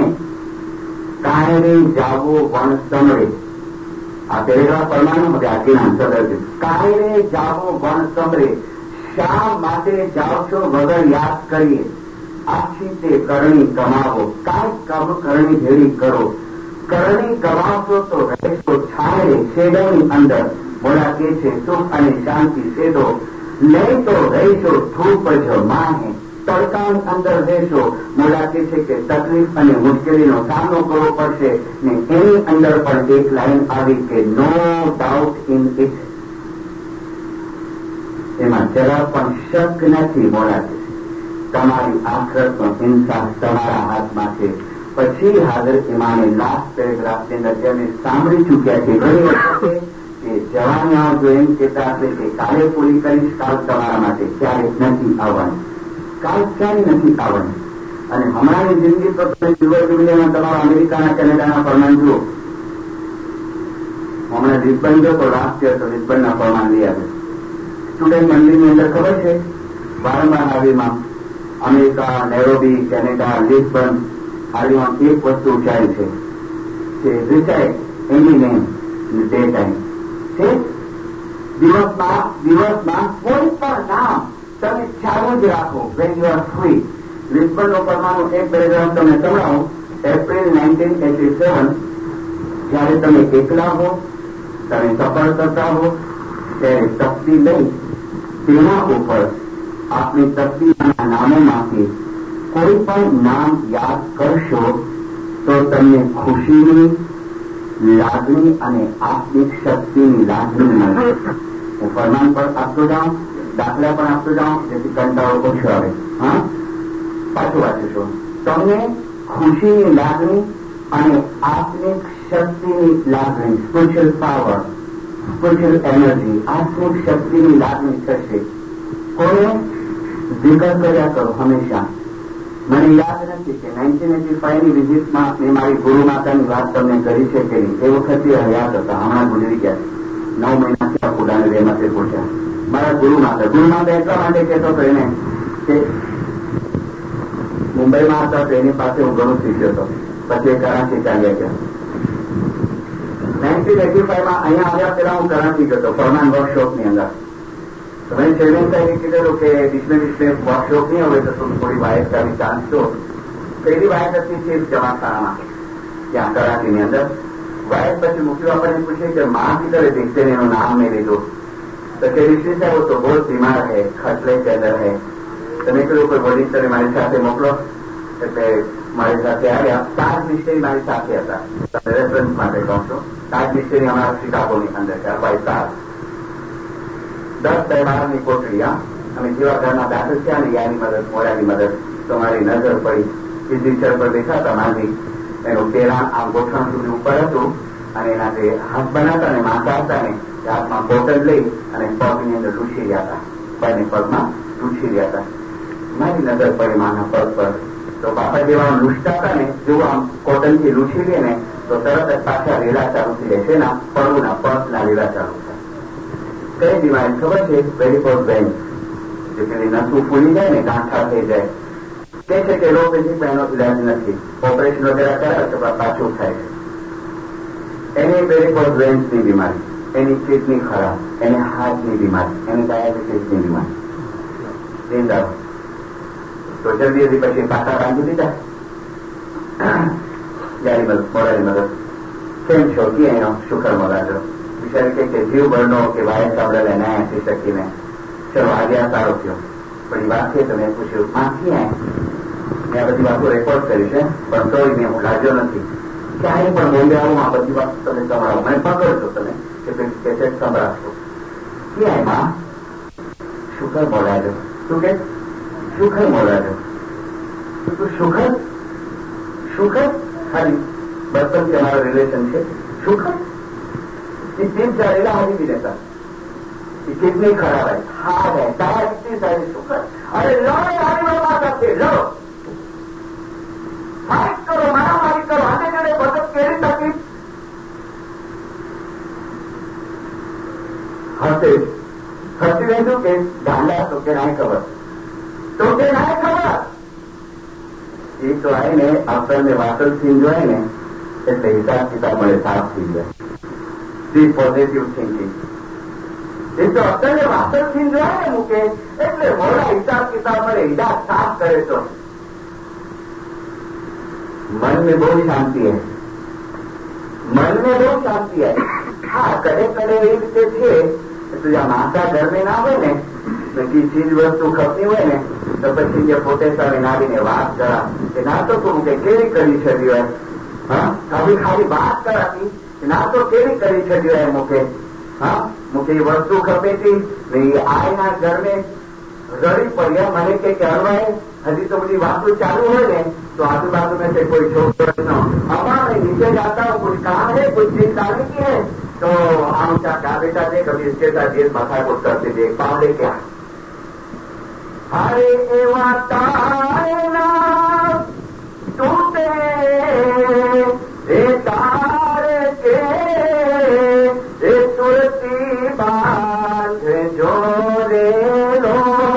S2: કાયરે જાવો વણ સમરે, આ પેરેગ્રાફ પરમાનું હવે આગળ આન્સર છે. કાયરે જાવો વણ સમરે, શા માટે જાઓ છો વગર યાદ કરીએ. આછી તે કરણી કમાવો, કાંઈ કબ કરણી ભેળી કરો. કરણી કમાવશો તો રહેશો છાયરે શેડોની અંદર. મોડા કે છે સુખ અને શાંતિ શેડો, નહીં તો રહેશો ધૂપ જ માહે. તડકાની અંદર રહેશો. મોડા કે છે કે તકલીફ અને મુશ્કેલીનો સામનો કરવો પડશે. ને એની અંદર પણ એક લાઈન આવી કે નો ડાઉટ ઇન ઇટ, એમાં જરા પણ શક નથી. મોડા કે તમારી આખરતનો ઇન્સાફ તમારા હાથમાં છે. પછી હાજર ઇમામે લાસ્ટ પેરેગ્રાફની અંદર જેને સાંભળી ચૂક્યા છે ઘણી વખતે કે જવાની આવજો એમ કહેતા હશે કે કાલે પૂરી કરીશ, કાલ તમારા માટે ક્યારે નથી આવવાની, કાલ ક્યારે નથી આવવાની. અને હમણાંની જિંદગી તો તમે સિલ્વર જુબિલીમાં તમારા અમેરિકાના કેનેડાના પરમાન જુઓ. હમણાં લિસ્બન ગયો તો લાસ્ટ યર તો લિસ્બનના પરમાન લઈ આવે. સ્ટુડન્ટ મંડળની અંદર ખબર છે વારંવાર હાવીમાં અમેરિકા, નેરોબી, કેનેડા, લિસ્બન હાવીમાં એક વસ્તુ ઉચ્ચારી છે કે રિસાઇડ એની નેમ ડે ટાઈમ છે. દિવસમાં દિવસમાં કોઈ પણ નામ તમે ચાલુ જ રાખો વેન યુ આર ફ્રી. લિસ્બનનો પરમાનું એક પેરેગ્રાફ તમને સંભળાવું. એપ્રિલ નાઇન્ટીન એટી સેવન જયારે તમે એકલા હો, તમે સફર કરતા હો, ત્યારે તસ્દી લઈ તેના ઉપર આપની તસ્દીના નામોમાંથી કોઈ પણ નામ યાદ કરશો તો તમને ખુશીની લાગણી અને આત્મિક શક્તિની લાગણી મળશે. હું ફરમાન પણ આપતો જાઉં, દાખલા પણ આપતો જાઉં, જેથી કંટાળો ઓછો આવે. હા, પાછું વાંચું છું. તમને ખુશીની લાગણી અને આત્મિક શક્તિની લાગણી, સ્પિરિચ્યુઅલ પાવર, સ્પિરિચ્યુઅલ એનર્જી, આત્મિક શક્તિની લાગણી થશે. કોને જિકર કર્યા કરો હંમેશા. મને યાદ નથી કે નાઇન્ટીન એટી ફાઈવ ની વિઝિટમાં મેં મારી ગુરુ માતાની વાત તમને કરી છે કે નહીં. એ વખતે હયાત હતા, હમણાં ગુજરી ગયા. નવ મહિના ત્યાં પુડાને રેમાંથી પૂછ્યા. મારા ગુરુ માતા ગુરુ માતા એટલા માટે કહેતો હતો એને કે મુંબઈમાં હતા તો એની પાસે હું ઘણું શીખ્યો હતો. પછી એ કરાચી ચાલ્યા ગયા. નાઇન્ટીન એટી ફાઈવ માં અહીંયા આવ્યા પેલા હું કરાચી ગયો હતો ફરમાન વર્કશોપની અંદર. તો મેં ચેરમેન સાહેબે કીધેલું કે બીચમે બીચમે વર્કશોપ નહીં હોય તો થોડી વાયત का ચાન્સ તો પહેલી વાયત હતી ચીફ જમાખાનામાં ત્યાં કરાચીની અંદર. વાયત પછી મૂક્યું આપણને પૂછે કે માં की तरह देखते ने એનું નામ મેં લીધું. तो के ऋषि साहब तो बहुत बीमार है, खटले के अंदर है, तो मैं કહ્યું કોઈ બોડીસ્ટરે મારી સાથે મોકલો, એટલે મારી સાથે આવ્યા. તાજ મિસ્ત્રી મારી સાથે હતા. રેફરન્સ માટે કહું છું, તાજ મિસ્ત્રી અમારા શિકાગોની અંદર છે, ભાઈ તાજ. દસ બે બારની કોટડીયા અમે જેવા ઘરમાં દાખલ થયા ને યાની મદદ મોડાની મદદ તો મારી નજર પડી એ ટીચર પર બેઠા હતા માંડી એનું પેલા આમ ગોઠણ સુધી ઉપર હતું અને એના જે હાથ બનાતા ને માથા હતા ને હાથમાં બોટલ લઈ અને પગની અંદર લૂછી રહ્યા હતા, બંને પગમાં લૂછી રહ્યા હતા. મારી નજર પડી માના પગ પર તો બાપા જેવા લૂછતા હતા ને જેવું આમ કોટનથી લૂછી લે ને તો તરત જ પાછા રેલા ચાલુ થઈ જાય છે ના પડવું પગના રેલા ચાલુ થાય. કઈ બીમારી ખબર છે? વેરિકોઝ વેન્સ, જે પેલી નસું ફૂલી જાય ને ગાંઠા થઈ જાય. કે છે કે એલોપેથિક એનો ઇલાજ નથી, ઓપરેશન વગેરે કરાવે તો પાછું થાય છે. એની વેરિકોઝ વેન્સની બીમારી, એની કિડની ખરાબ, એને હાર્ટની બીમારી, એની ડાયાબિટીસની બીમારી. નિંદાઓ તો જલ્દી જલ્દી પછી પાછા બાંધી દીધા. યારી મદદ મોડાની મદદ કેમ છો કે એનો શુકર મોડાજો બિચારી કે જીવ બળનો કે વાયસ સાંભળેલા ના આપી શકીને ચલો આજે આ સારો થયો. પણ એ વાત છે તો મેં પૂછ્યું માથી આ મેં આ બધી વાતો રેકોર્ડ કરી છે પણ તોય મેં હું લાગ્યો નથી ક્યાંય પણ બોલ્યા આવું આ બધી વાત તમે સંભળાવો, મને પકડશો તમે કે કેસેટ સંભળાશો. ક્યાંય માં શુકર બોલાજો. શું કે સુખર મોડાજો? તું સુખર સુખર ખાલી બચપન से हमारा रिलेशन है. सुखर ये तीन चारेला हरी भी रहता, ये कितनी खराब है, हार्ड है, तारा कितनी सारी सुखर. अरे लड़ो यारी में बात करते लो, फाइट करो, मारामारी करो, आने जड़े बचत केरी तकलीफ हंसे हंसी रहू के दांडा तो के नहीं खबर तो के नहीं खबर. ये तो आए ने આપણને વાસલ થઈને જોયે ને એટલે હિસાબ કિતાબ મળે સાફ થઈ જાય. ધી પોઝિટિવ થિંકિંગ એ તો આપણને વાસલ થઈને જોયે ને મૂકે એટલે મોડા હિસાબ કિતાબ મળે, હિસાબ સાફ કરે તો मन में बहुत शांति है, मन में बहुत शांति है. हाँ कदे कदे એ રીતે છે તો જ્યાં માતા ઘર में ના હોય ને નક્કી ચીજ વસ્તુ ખપતી હોય ને તો પછી જે પોતે સામે નાવીને વાત કરા કે ના તો તું કે કેવી કરી છડી હોય, હા ખાલી ખાલી વાત કરાતી ના તો કેવી કરી છડી હોય મૂકે. હા મૂકે વસ્તુ ખપે थी આયના ઘર में રડી પડ્યા મને કે કહેવાય હજી તો બધી વાતો ચાલુ હોય ને तो आजू बाजू में से कोई छोकरो अम्मा मैं नीचे जाता हूँ, कुछ काम है, कुछ चीज डालने की है तो हम क्या बेटा दे कभी इसके साथ ये माथा कुछ करते देख पाओ क्या. अरे एवा तारा टूटे ए तारे के ए सुरती बांध जोरे लो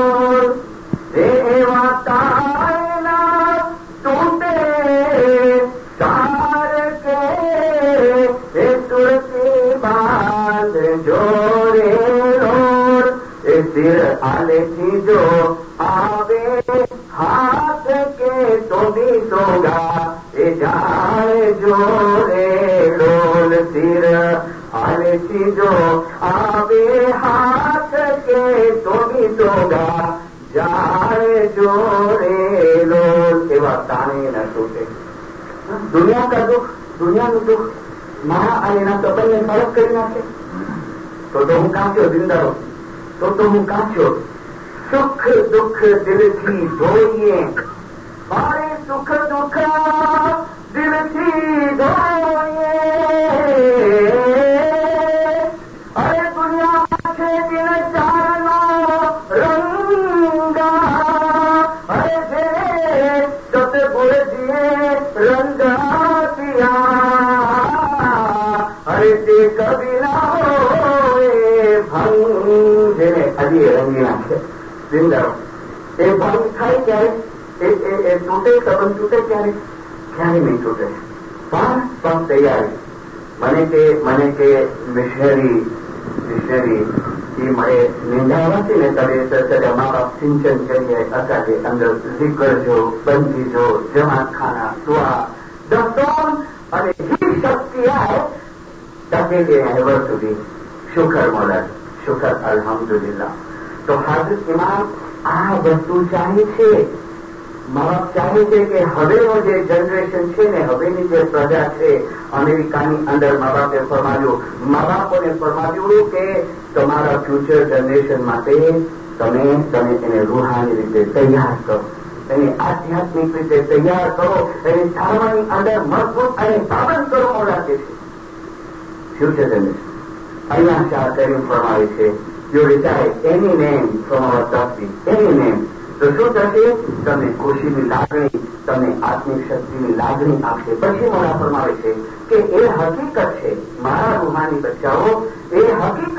S2: एवा तारा टूटे तार के ए सुरती बांध जोरे लो सिर आले थी जो आवे हाथ के तो भी सोगा ए जाए जोरे लोल. सिर आले थी जो आवे हाथ के तो भी सोगा जाए जोरे लोल. एवा ताने न टूटे. दुनिया का दुख, दुनिया में दुख माँ અને ના સપનને ફરક કરી નાખે તો તો હું કાંચો જિંદા રહું તો તો હું કાંચો. સુખ દુઃખ દિલથી ધોઈએ મારે સુખ દુઃખ દિલથી ધોઈએ. અરે દુનિયા છે દિન ચારનો રંગા અરે જે જતે ભૂલે જીએ રંગા પિયા અરે તે કભી ના હોએ ભંગ જેને હજી રંગી નાખે જિંદા. એ ભંગ થાય ક્યારે? એ તૂટે સંબંધ તૂટે ક્યારે? ક્યારે નહીં તૂટે પણ પણ તૈયારી મને કે મને કે મિશનરી મિશનરી એ મળે નિંદાવાથી ને તરે સજા મા બાપ સિંચન કરીએ અત્યારે અંદર zikr જો બંધી જો જમાત ખાના દુઆ દસોન અને જે શક્તિ આવે તકે જે હેવર સુધી શુકર મોડા શુકર અલ્હમ્દુલિલ્લાહ. તો હાજર ઇમામ આ વસ્તુ ચાહે છે, મા બાપ ચાહે છે કે હવેનો જે જનરેશન છે ને, હવેની જે પ્રજા છે, અમેરિકાની અંદર મા બાપે ફરમાવ્યું, મા બાપોને ફરમાવ્યું કે તમારા ફ્યુચર જનરેશન માટે તમે તમે એને રૂહાની રીતે તૈયાર કરો, એને આધ્યાત્મિક રીતે તૈયાર કરો, એને ધર્મની અંદર મજબૂત અને પાબંદ કરવામાં રાખે છે. ફ્યુચર જનરેશન અહીંયા શાહ કરીને ફરમાવે છે, you retire any name from our trustee, any name. તો શું થશે? તમને ખુશીની લાગણી, તમને આત્મિક શક્તિની લાગણી આપશે. પછી મોડા ફરમાવે છે કે એ હકીકત છે, મારા રૂહાની બચ્ચાઓ, એ હકીકત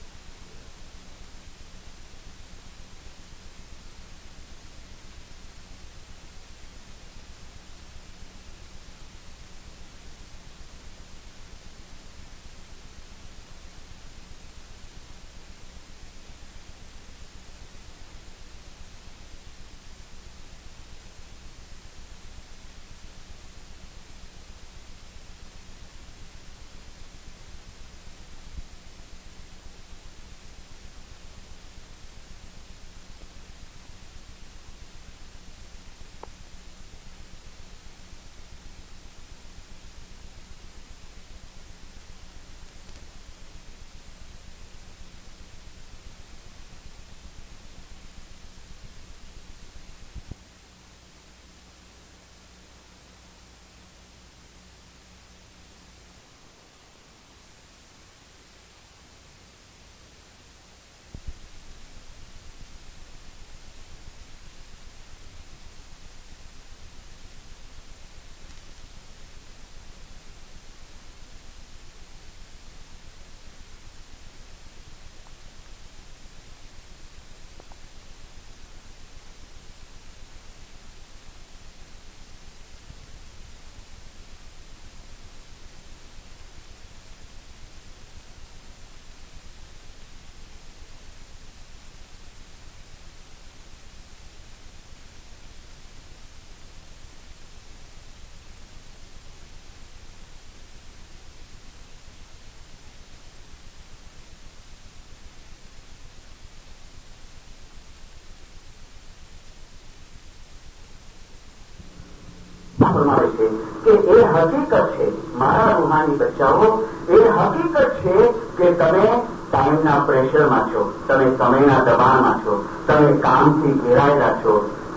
S2: ફરમાવે છે કે એ હકીકત છે, મારા રૂહાની બચ્ચાઓ, એ હકીકત છે કે તમે ટાઈમના પ્રેશરમાં છો, તમે સમયના દબાણમાં છો, તમે કામથી ઘેરાયેલા છો,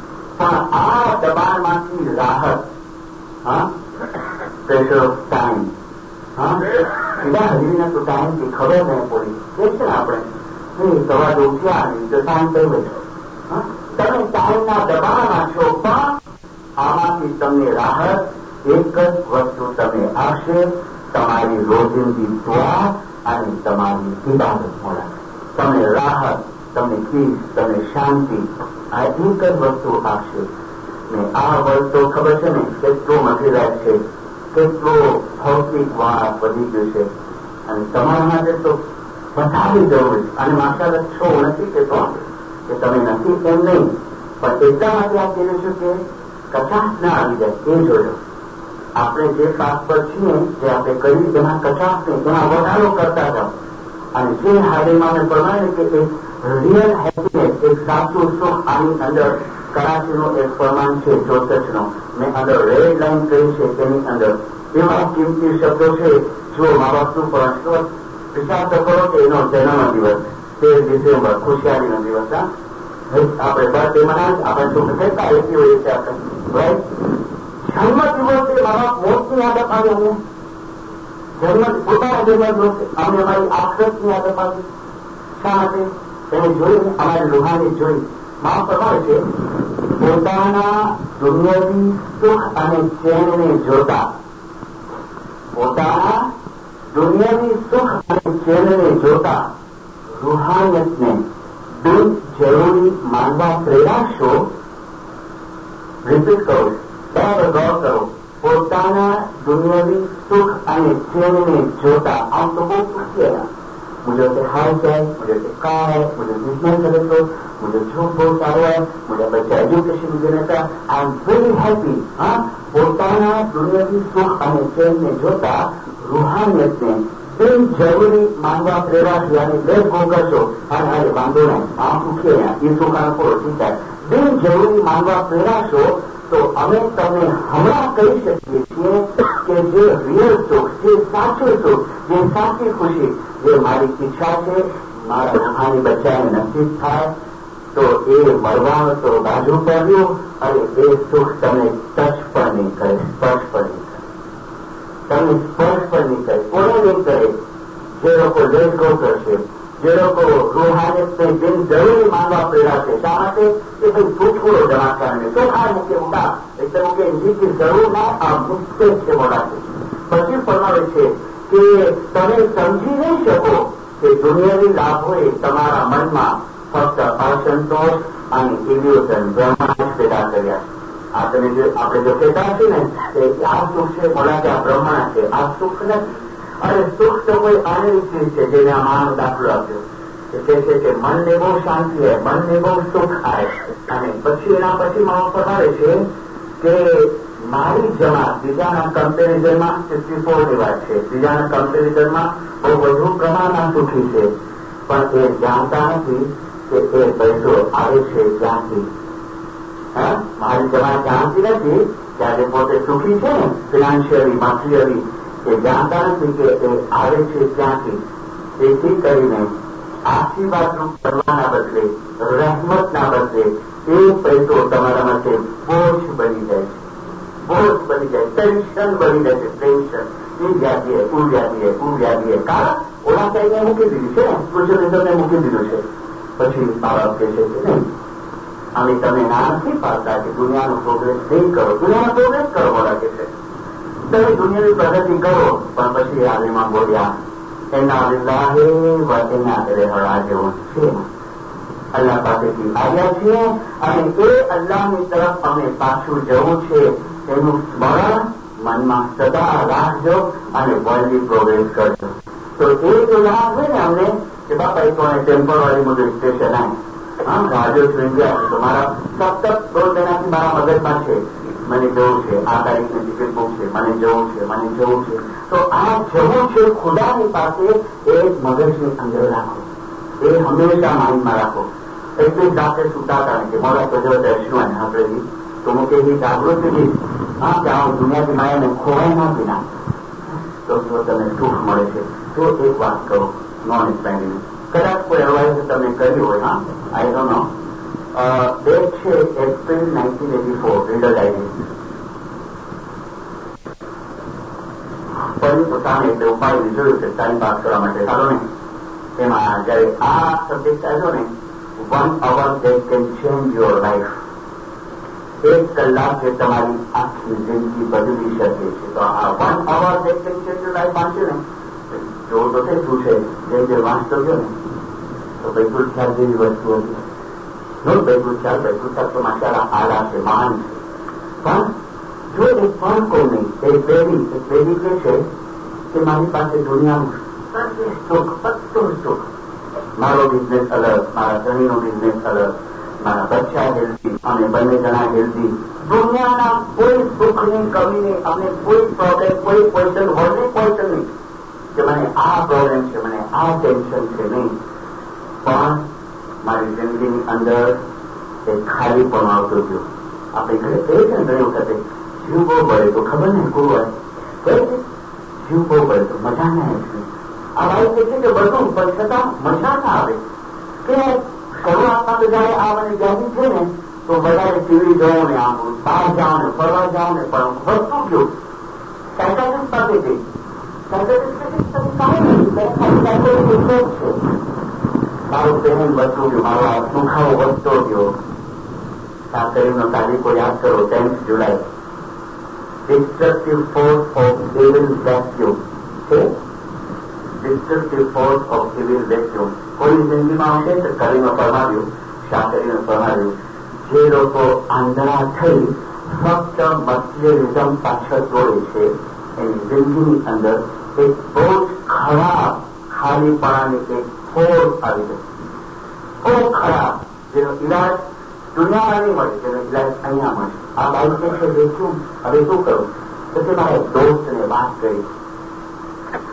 S2: પણ આ દબાણમાંથી રાહત, હા, પ્રેશર ઓફ ટાઈમ, હા, સીધા હજીને તો ટાઈમથી ખબર નહીં પડી. કેમ છે ને આપણે સવારે ઉઠ્યા નહીં તો ટાઈમ કઈ હા, તમે ટાઈમના દબાણમાં છો, પણ આમાંથી તમને રાહત એક જ વસ્તુ તમને આપશે, તમારી રોજિંદી દુઆ અને તમારી ઇબાદત મળે. તમને રાહત, તમને ખીસ, તમને શાંતિ, આ એક જ વસ્તુ આપશે. ને આ વસ્તુ ખબર છે ને કેટલું મટીરિયલ છે, કેટલો ભૌતિક વાત વધી ગયું છે, અને તમારા માટે તો વધારે જરૂરી. અને માશાઅલ્લાહ છો નથી કેતો કે તમે નથી એમ નહીં, પણ એટલા માટે આ કહેલું છું કે કચાશ ના આવી જાય એ જોયો. આપણે જે પાક પર છીએ, જે આપણે કરી તેના કચાશ ને તેના વધારો કરતા જાઓ. અને જે હાડીમાં મેં પ્રમાણે કે એક રિયલ હેપીનેસ, એક સાચું સુખ આની અંદર કરાચીનો એક ફરમાન છે જોસેફનો, મેં અંદર રેડ લાઈન કરી છે, તેની અંદર એવા કિંમતી શબ્દો છે. જો મા બાપનું પણ વિચાર તો કરો કે એનો જન્મ દિવસ તેર ડિસેમ્બર, ખુશિયારીનો દિવસ. હા, આપણે બર્થડે મનાવી, આપણે સુખ થતા રહેતી હોઈએ છીએ. આપણે જન્મ દિવસે મા બાપ મોતની આદત આવી, અમને જન્મ પોતાના જન્મ દિવસે અમને અમારી આખરતની આદત આવી. શા માટે? એને જોઈને, અમારી રૂહાની જોઈ મા પ્રમાણે છે, પોતાના દુનિયાવી સુખ અને ચેનને જોતા, પોતાના દુનિયાવી સુખ અને ચેનને જોતા રૂહાનિયતને બિન જરૂરી માનવા પ્રેરાશો. રિપીટ કરો, બરાબર ગૌર કરો. પોતાના દુનિયાવી સુખ અને ચેનને જોતા, આમ તો બહુ સુખી है, मुझे उससे हाउस है, मुझे उससे कार है, मुझे बिजनेस करे तो, मुझे जॉब बहुत सारो है, मुझे बच्चा एजुकेशन देने का, आई एम वेरी हैप्पी. હા, પોતાના દુનિયાવી સુખ અને ચેનને જોતા રૂહાનિયતને બિન જરૂરી માનવા પ્રેરાશી અને બે ગો કરશો અને અરે વાંધો નહીં આ સુખે એ સુખાનો પૂરો ઠીક છે. બિન જરૂરી માનવા પ્રેરાશો તો અમે તમને હમણાં કહી શકીએ છીએ કે જે રિયલ સુખ, જે સાચું સુખ, જે સાચી ખુશી, જે મારી ઈચ્છા છે મારા રૂહાની બચ્ચાને નસીબ થાય તો એ મળવાનું તો બાજુ પડ્યું અને એ સુખ તમને ટચ પણ નહીં કરે, સ્પર્શ પણ નહીં કરે, તમને સ્પર્શ પણ નહીં કરે. કોને નહીં કરે? જે લોકો લેટ ગો કરશે, જે લોકો રૂહાનિયતને બિન જરૂરી માનવા પ્રેરાશે. શા માટે? કે ભાઈ સુખ થોડો જમા કરને સુખ આ મૂકે ઊંડા એટલે મૂકે જીતની જરૂર ના આ મુશ્કેલ છે મોડાથી. પછી ફરમાવે છે કે તમે સમજી નહીં શકો કે દુનિયાની લાભોએ તમારા મનમાં ફક્ત અસંતોષ અને ઇલ્યુઝન બ્રહ્માંડ પેદા કર્યા છે. આ તમે જે આપણે જો કહેતા છીએ ને કે આ સુખ છે મોડા કે આ બ્રહ્માંડ છે, આ સુખ નથી. અને સુખ તો કોઈ આની ચીજ છે જેને આ માનો દાખલો આપ્યો કે કહે છે કે મનને બહુ શાંતિ હોય, મનને બહુ સુખ થાય. અને પછી એના પછી માનો ફરમાવે છે કે મારી જમાત બીજાના કમ્પેરિઝનમાં ફિફ્ટી ફોર ની વાત છે, બીજાના કમ્પેરિઝનમાં બહુ વધુ પ્રમાણમાં સુખી છે, પણ એ જાણતા નથી કે એ પૈસો આવે છે ક્યાંથી. હા, મારી જમાત જાણતી નથી કે આજે પોતે સુખી છે ને ફિનાન્શિયલી, મટીરિયલી, એ જાણતા નથી કે એ આવે છે ક્યાંથી. તેથી કરીને આશીર્વાદ કરવાના બદલે, રહેમતના બદલે એ પૈસો તમારા માટે બોજ બની જાય છે, બોજ બની જાય, ટેન્શન બની જાય છે, ટેન્શન. એ વ્યાધિએ ઉવ્યાધિએ ઉવ્યાધિએ કારણ ઓલા કઈને મૂકી દીધી છે, સ્પેશિયલિસ્ટને મૂકી દીધું છે. પછી મા બાપ કહે છે કે નહીં અમે તમે ના નથી પાડતા કે દુનિયાનો પ્રોગ્રેસ નહીં કરો, દુનિયાનો પ્રોગ્રેસ કરો બોલા કે છે. તમે દુનિયાની પ્રગતિ કરો પણ પછી આદમીમાં બોલ્યા એના લીલાહે એના રહેવા જેવું છે. અલ્લાહ પાસેથી આવ્યા છીએ અને એ અલ્લાહની તરફ અમે પાછું જવું છે એનું સ્મરણ મનમાં સદા રાખજો અને વર્લ્ડની પ્રોગ્રેસ કરજો. તો એ જો યાદ હોય ને અમને કે બાપા એક ટેમ્પરરી મુજબ સ્ટેશન આવે હા રાજો થઈ ગયા છે તો મારા સતત દોઢ મહિનાથી મારા મગજમાં છે મને જવું છે, આ તારીખની ટિકિટ બુક છે, મને જવું છે, મને જવું છે. તો આ જવું છે ખુદાની પાસે એ મગજની અંદર રાખો, એ હંમેશા માઇન્ડમાં રાખો. એટલી જ રાત્રે સુતાતા નથી મોડા તો જો દર્શન આપણે તો મુકે એવી જાગૃતિ હા કે આ દુનિયાથી માયાને ખોવાય ના પીના તો જો તમે સુખ મળે છે. તો એક વાત કહો નોન એક્સપેન્ડિંગ કદાચ કોઈ એડવાઇસ તમે કર્યું હોય હા આઈ ડોન્ટ નો ડેટ છે April nineteen eighty four reader diary ફરી પોતાને એટલે ઉપાડી જોયું કે ટાઈમ પાસ કરવા માટે સારો ને એમાં જયારે આ સબ્જેક્ટ આવ્યો ને one hour that can change your life, એક કલાક જે તમારી આખી જિંદગી બદલી શકે છે. તો આ one hour that can change your life વાંચ્યું ને જોવું તો છે શું છે જેમ જે વાંચતો ગયો ને તો બૈકુલ ખ્યાલ જેવી વસ્તુ હતી. નો બૈકુલ ખ્યાલ બૈકુલ ખ્યાલ તો માશાલા આલા છે, મહાન છે. પણ જો એક પણ કોઈ નહીં એક બેબી એક બેબી કે છે કે મારી પાસે દુનિયાનું સુખ બધું સુખ, મારો બિઝનેસ અલગ, મારા ધણીનો બિઝનેસ અલગ, મારા બચ્ચા હેલ્ધી, અમે બંને જણા હેલ્ધી, દુનિયાના કોઈ સુખની કમીની અમને કોઈ પ્રોબ્લેમ કોઈ ક્વેશ્ચન હોય નહીં, ક્વેશ્ચન નહીં કે મને આ પ્રોબ્લેમ છે, મને આ ટેન્શન છે નહીં. પણ મારી જિંદગીની અંદર એક ખાલી પણ આવતો ગયો. આપણે ઘરે કહીએ છે ને ઘણી વખતે જીવ બહુ બળે તો ખબર નહીં કોઈ હોય કહે છે જીવ બહુ બળે તો મજા ના આવે. આ વાત છે કે બધું પણ છતાં મજા ના આવે કે શરૂઆતમાં તો જયારે આ મને વ્યાધિ છે ને તો વધારે ટીવી જોવો ને આમ બહાર જાઓ ને ફરવા જાઓ ને પણ વધતું ગયું. સાયકાટ્રિસ્ટ પાસે જઈ મારું પેમેન્ટ વધતું ગયું, મારો આ દુખાવો વધતો ગયો. તારીખનો તારીખો યાદ કરો tenth July. Destructive force of evil vacuum છે, destructive force of evil vacuum કોઈની જિંદગીમાં આવશે તો કરીને ફરમાવ્યું, શાકરીને ફરમાવ્યું જે લોકો આંધળા થઈ ફક્ત મટીરિયલિઝમ પાછળ દોડે છે એની જિંદગીની અંદર એક બહુ જ ખરાબ ખાલીપણાની એક ફોર્સ આવી જશે, બહુ ખરાબ, જેનો ઇલાજ દુનિયામાં નહીં મળે, જેનો ઇલાજ અહીંયા મળે. આ બાબત છે વેચું હવે શું કરું? પછી મારા દોસ્તને વાત કરી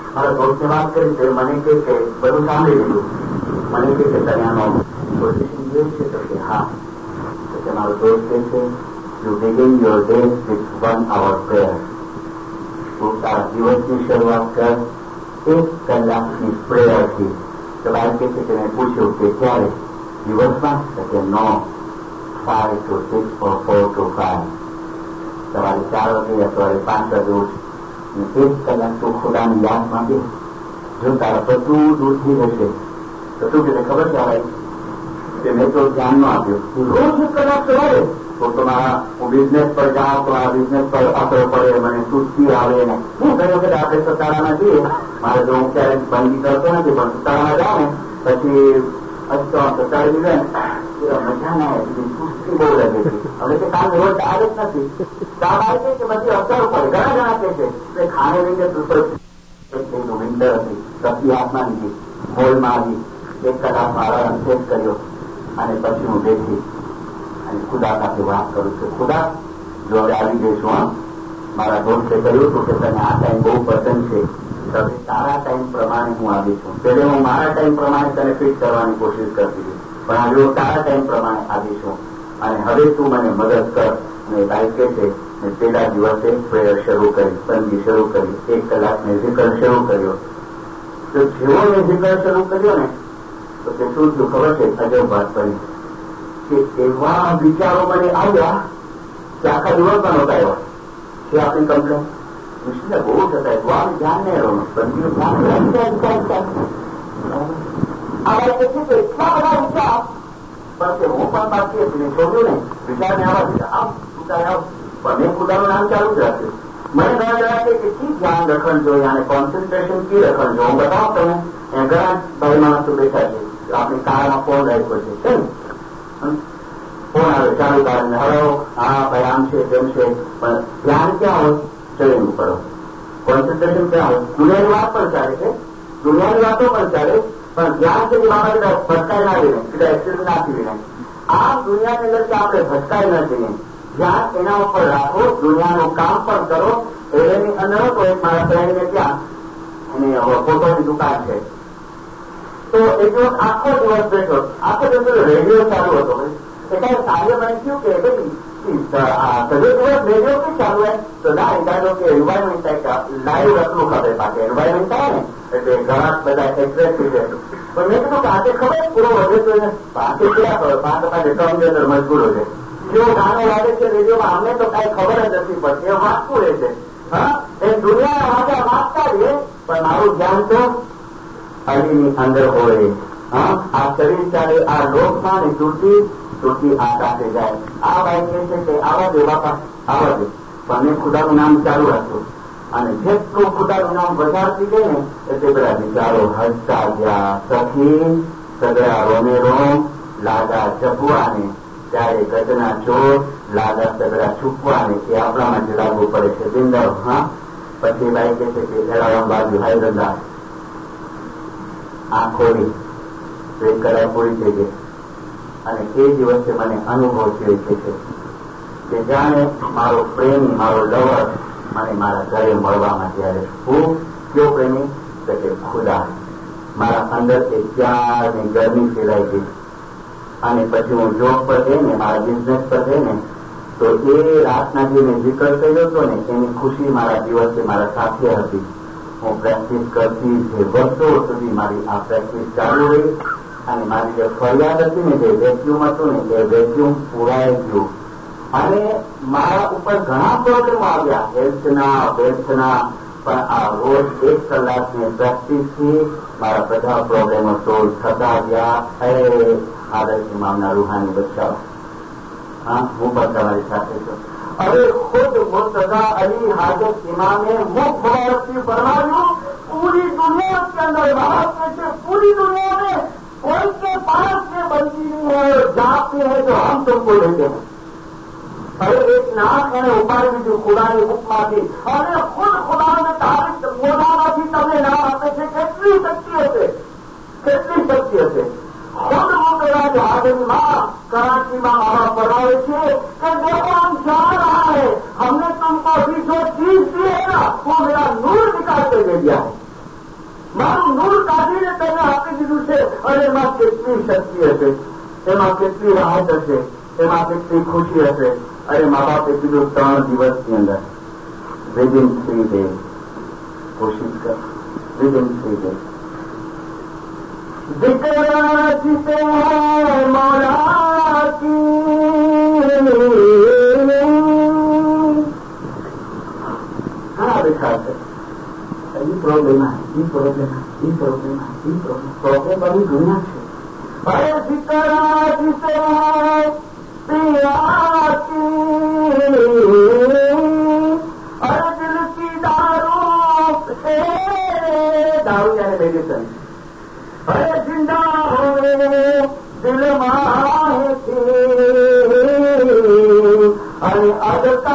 S2: મારા દોસ્તને વાત કરી તો મને કે બધું સાંભળી લીધું. મને કે તને આનો પોઝિશન જોયું છે? તો કે હા. તો કે મારો દોસ્ત કે છે you begin your day with one hour prayer. તું તારા દિવસની શરૂઆત કર એક કલાકની પ્રેયરથી. તો બાદ કે છે કે મેં પૂછ્યું કે ક્યારે? દિવસમાં? તો કે no, five to six or four to five. સવારે ચાર વાગે સવારે પાંચ વાગે ઉઠ. એક કલાક તું ખુદાની યાદ માંગે. જો તારા બધું દૂરથી રહેશે તો શું કે ખબર છે ભાઈ કે મેં તો ધ્યાન ન આપ્યું. રોજ એક કલાક સવારે તો તમારા હું બિઝનેસ પર જાઉં તો આ બિઝનેસ પર અસર પડે, મને સુસ્તી આવે ને હું કઈ વખત આપણે સતારામાં જઈએ. મારે તો હું ક્યારેક બંદી કરતો નથી, પણ સતારામાં જાઉં ને પછી સતારી દીધે મજા ના આવે, સુસ્તી બહુ લાગે છે. હવે તે કામ રોજ આવે જ નથી. કામ આવે છે કે પછી અસર પડે. ઘણા જણા કે છે ખાને લઈને વિન્ટર હતી, રસી હાથમાં લીધી, હોલમાં આવી, એક કલાક મારા સેટ કર્યો અને પછી હું બેસી અને ખુદા સાથે વાત કરું છું. ખુદા જો હવે આવી જઈશું. હા, મારા દોસ્તે કહ્યું હતું કે તને આ ટાઈમ બહુ પસંદ છે, હવે તારા ટાઈમ પ્રમાણે હું આવી છું. પહેલે હું મારા ટાઈમ પ્રમાણે તને ફિટ કરવાની કોશિશ કરતી હતી, પણ આજે હું તારા ટાઈમ પ્રમાણે આવી છું અને હવે તું મને મદદ કર. અને બાઈક કે છે મેં પેલા દિવસે પ્રેયર શરૂ કરી, બંદી શરૂ કરી, એક કલાક મ્યુઝિકલ શરૂ કર્યો. તો જેવો મ્યુઝિકલ શરૂ કર્યો ને તો તે શું થયું ખબર છે? અજબ વાત બની કે એવા વિચારો મને આવ્યા કે આખા દિવસમાં નહોતા આવ્યા. છે આપણી કમ્પ્લેન મુશ્કેલ બહુ થતા દ્વારનું ધ્યાન નહીં રહેવાનું, બંદીનું ધ્યાન આવા કે છે કે એટલા બધા વિચાર પણ હું પણ બાકી હતી છોડ્યું ને વિચારને આવા વિચાર આવ સુધાર આવ. પણ મેં ખુદાનું નામ ચાલુ જ રાખ્યું. મને ઘણા જણા કે કી ધ્યાન રખણ જોઈએ અને કોન્સન્ટ્રેશન કી રખણ જોઈએ. હું બતાવો તમે ઘણા ભાઈ માણસો બેઠા છે, આપણી કારમાં ફોન રાખ્યો છે, કેમ ફોન આવે ચાલુ કારણે હલો હા ભાઈ આમ છે તેમ છે, પણ ધ્યાન ક્યાં હોય? ટ્રેન ઉપર. કોન્સન્ટ્રેશન ક્યાં હોય? દુનિયાની વાત પણ ચાલે છે, દુનિયાની વાતો પણ ચાલે, પણ ધ્યાન છે બાબા કદાચ ભટકાઈ ના જઈને કદાચ એક્સિડન્ટ ના થઈ ને આ દુનિયાની અંદર કે આપણે ભટકાઈ ના જઈએ. ધ્યાન એના ઉપર રાખો, દુનિયાનું કામ પણ કરો. એની અંદર હતો એક મારા ફ્રેન્ડને ત્યાં એની ફોટોની દુકાન છે, તો એક દિવસ આખો દિવસ બેઠો, આખો દિવસ રેડિયો ચાલુ હતો. એટલે કાર્ય મને થયું કે સજો દિવસ રેડિયો કઈ ચાલુ હોય તો ના એકાદો કે એન્વાયરમેન્ટ લાઈવ રખલું ખબર પાકે એન્વાયરમેન્ટ થાય ને એટલે ઘણા બધા એટ્રેક્ટિવ છે. પણ મેં કીધું કે આજે ખબર પૂરો વધે તો પાંચે કેટલા ખબર પાંચ પાંચ ત્રણ અંદર મજબૂરો છે. કેવો ગાનો લાગે છે રેડિયોમાં અમને તો કઈ ખબર જ નથી પડતી, એ વાંચતું રહે છે. હા, એ દુનિયા વાંચા વાંચતા રહે પણ મારું ધ્યાન તો અલીની અંદર હોય. હા, આ શરીર ચાલે આ લોકમાં ને તૂટી તૂટી આકાશે જાય. આ ભાઈ કે છે કે આવા દે બાપા આવા દે, પણ મેં ખુદાનું નામ ચાલુ રાખ્યું અને જેટલું ખુદાનું નામ વધારતી ગઈ ને એટલે બધા વિચારો હસતા ગયા. સખી સગડા રોમે રોમ લાગા જપવાને ત્યારે ગજના ચોર લાગા સગડા છૂપવાને એ આપણામાં જ લાગુ પડે છે. બિંદર હા પછી ભાઈ કે છે કે જલારામ બાજુ હાઈરંદા આ ખોરી એક કલાક પૂરી થઈ ગઈ અને એ દિવસે મને અનુભવ થયો છે કે જાણે મારો પ્રેમી મારો લવર મને મારા ઘરે મળવામાં ત્યારે હું કયો પ્રેમી તો કે ખુદા મારા અંદર એ ત્યારની ગરમી ફેલાઈ ગઈ. અને પછી હું જોબ પર જઈને મારા બિઝનેસ પર જઈને તો એ રાતના જે મેં જિકર કર્યો હતો ને એની ખુશી મારા દિવસે મારા સાથે હતી. હું પ્રેક્ટિસ કરતી જે વર્ષો સુધી મારી આ પ્રેક્ટિસ ચાલુ રહી અને મારી જે ફરિયાદ હતી ને જે વેક્યુમ હતું ને એ વેક્યુમ પૂરાઈ ગયું અને મારા ઉપર ઘણા પ્રોબ્લેમો આવ્યા હેલ્થના વેલ્થના, પણ આ રોજ એક કલાકની પ્રેક્ટિસથી મારા બધા પ્રોબ્લેમો સોલ્વ થતા ગયા. એ આદર્શ ઇમામના રૂહાની બચાવ. હા, હું પણ તમારી સાથે છું. હવે ખુદ મુર્તઝા અલી હાજત ઇમામે મુખ મુબારકથી ફરમાવ્યું પૂરી दुनिया के अंदर बाहर से पूरी दुनिया में कोई के पास में बंदी नहीं है, जाते हैं तो हम तुमको लेते हैं. अरे एक नाक मैंने उपाड़ी દીધું ખુદાની હુકમાથી અને ખુદ ખુદાને તારીફ મોઢામાંથી તમને નામ આપે છે. કેટલી શક્તિ હશે, કેટલી શક્તિ હશે. खुद मुर्तज़ा हाजिर माँ कराची में मामा पढ़ाए थे कि देखो हम जा रहा है, हमने तुमको अभी जो चीज दी है ना वो मेरा नूर निकाल के दे दिया है. અને એમાં કેટલી શક્તિ હશે, એમાં કેટલી રાહત હશે, એમાં કેટલી ખુશી હશે. અરે મા બાપે કીધું ત્રણ દિવસની અંદર વિધિન થ્રી ડે કોશિશ કર, વિધિન થ્રી ડે जिक्र जिसे मौला की हाँ देखा है ये प्रॉब्लम है, ये प्रॉब्लम है, ये प्रॉब्लम है, ये प्रॉब्लम प्रॉब्लम वाली दुनिया है. अरे जिक्र जिसे पिया की अरे दिल की दारू से दारू यानी मेडिसिन. अरे जिंदा हो दिल माहे अरे अदता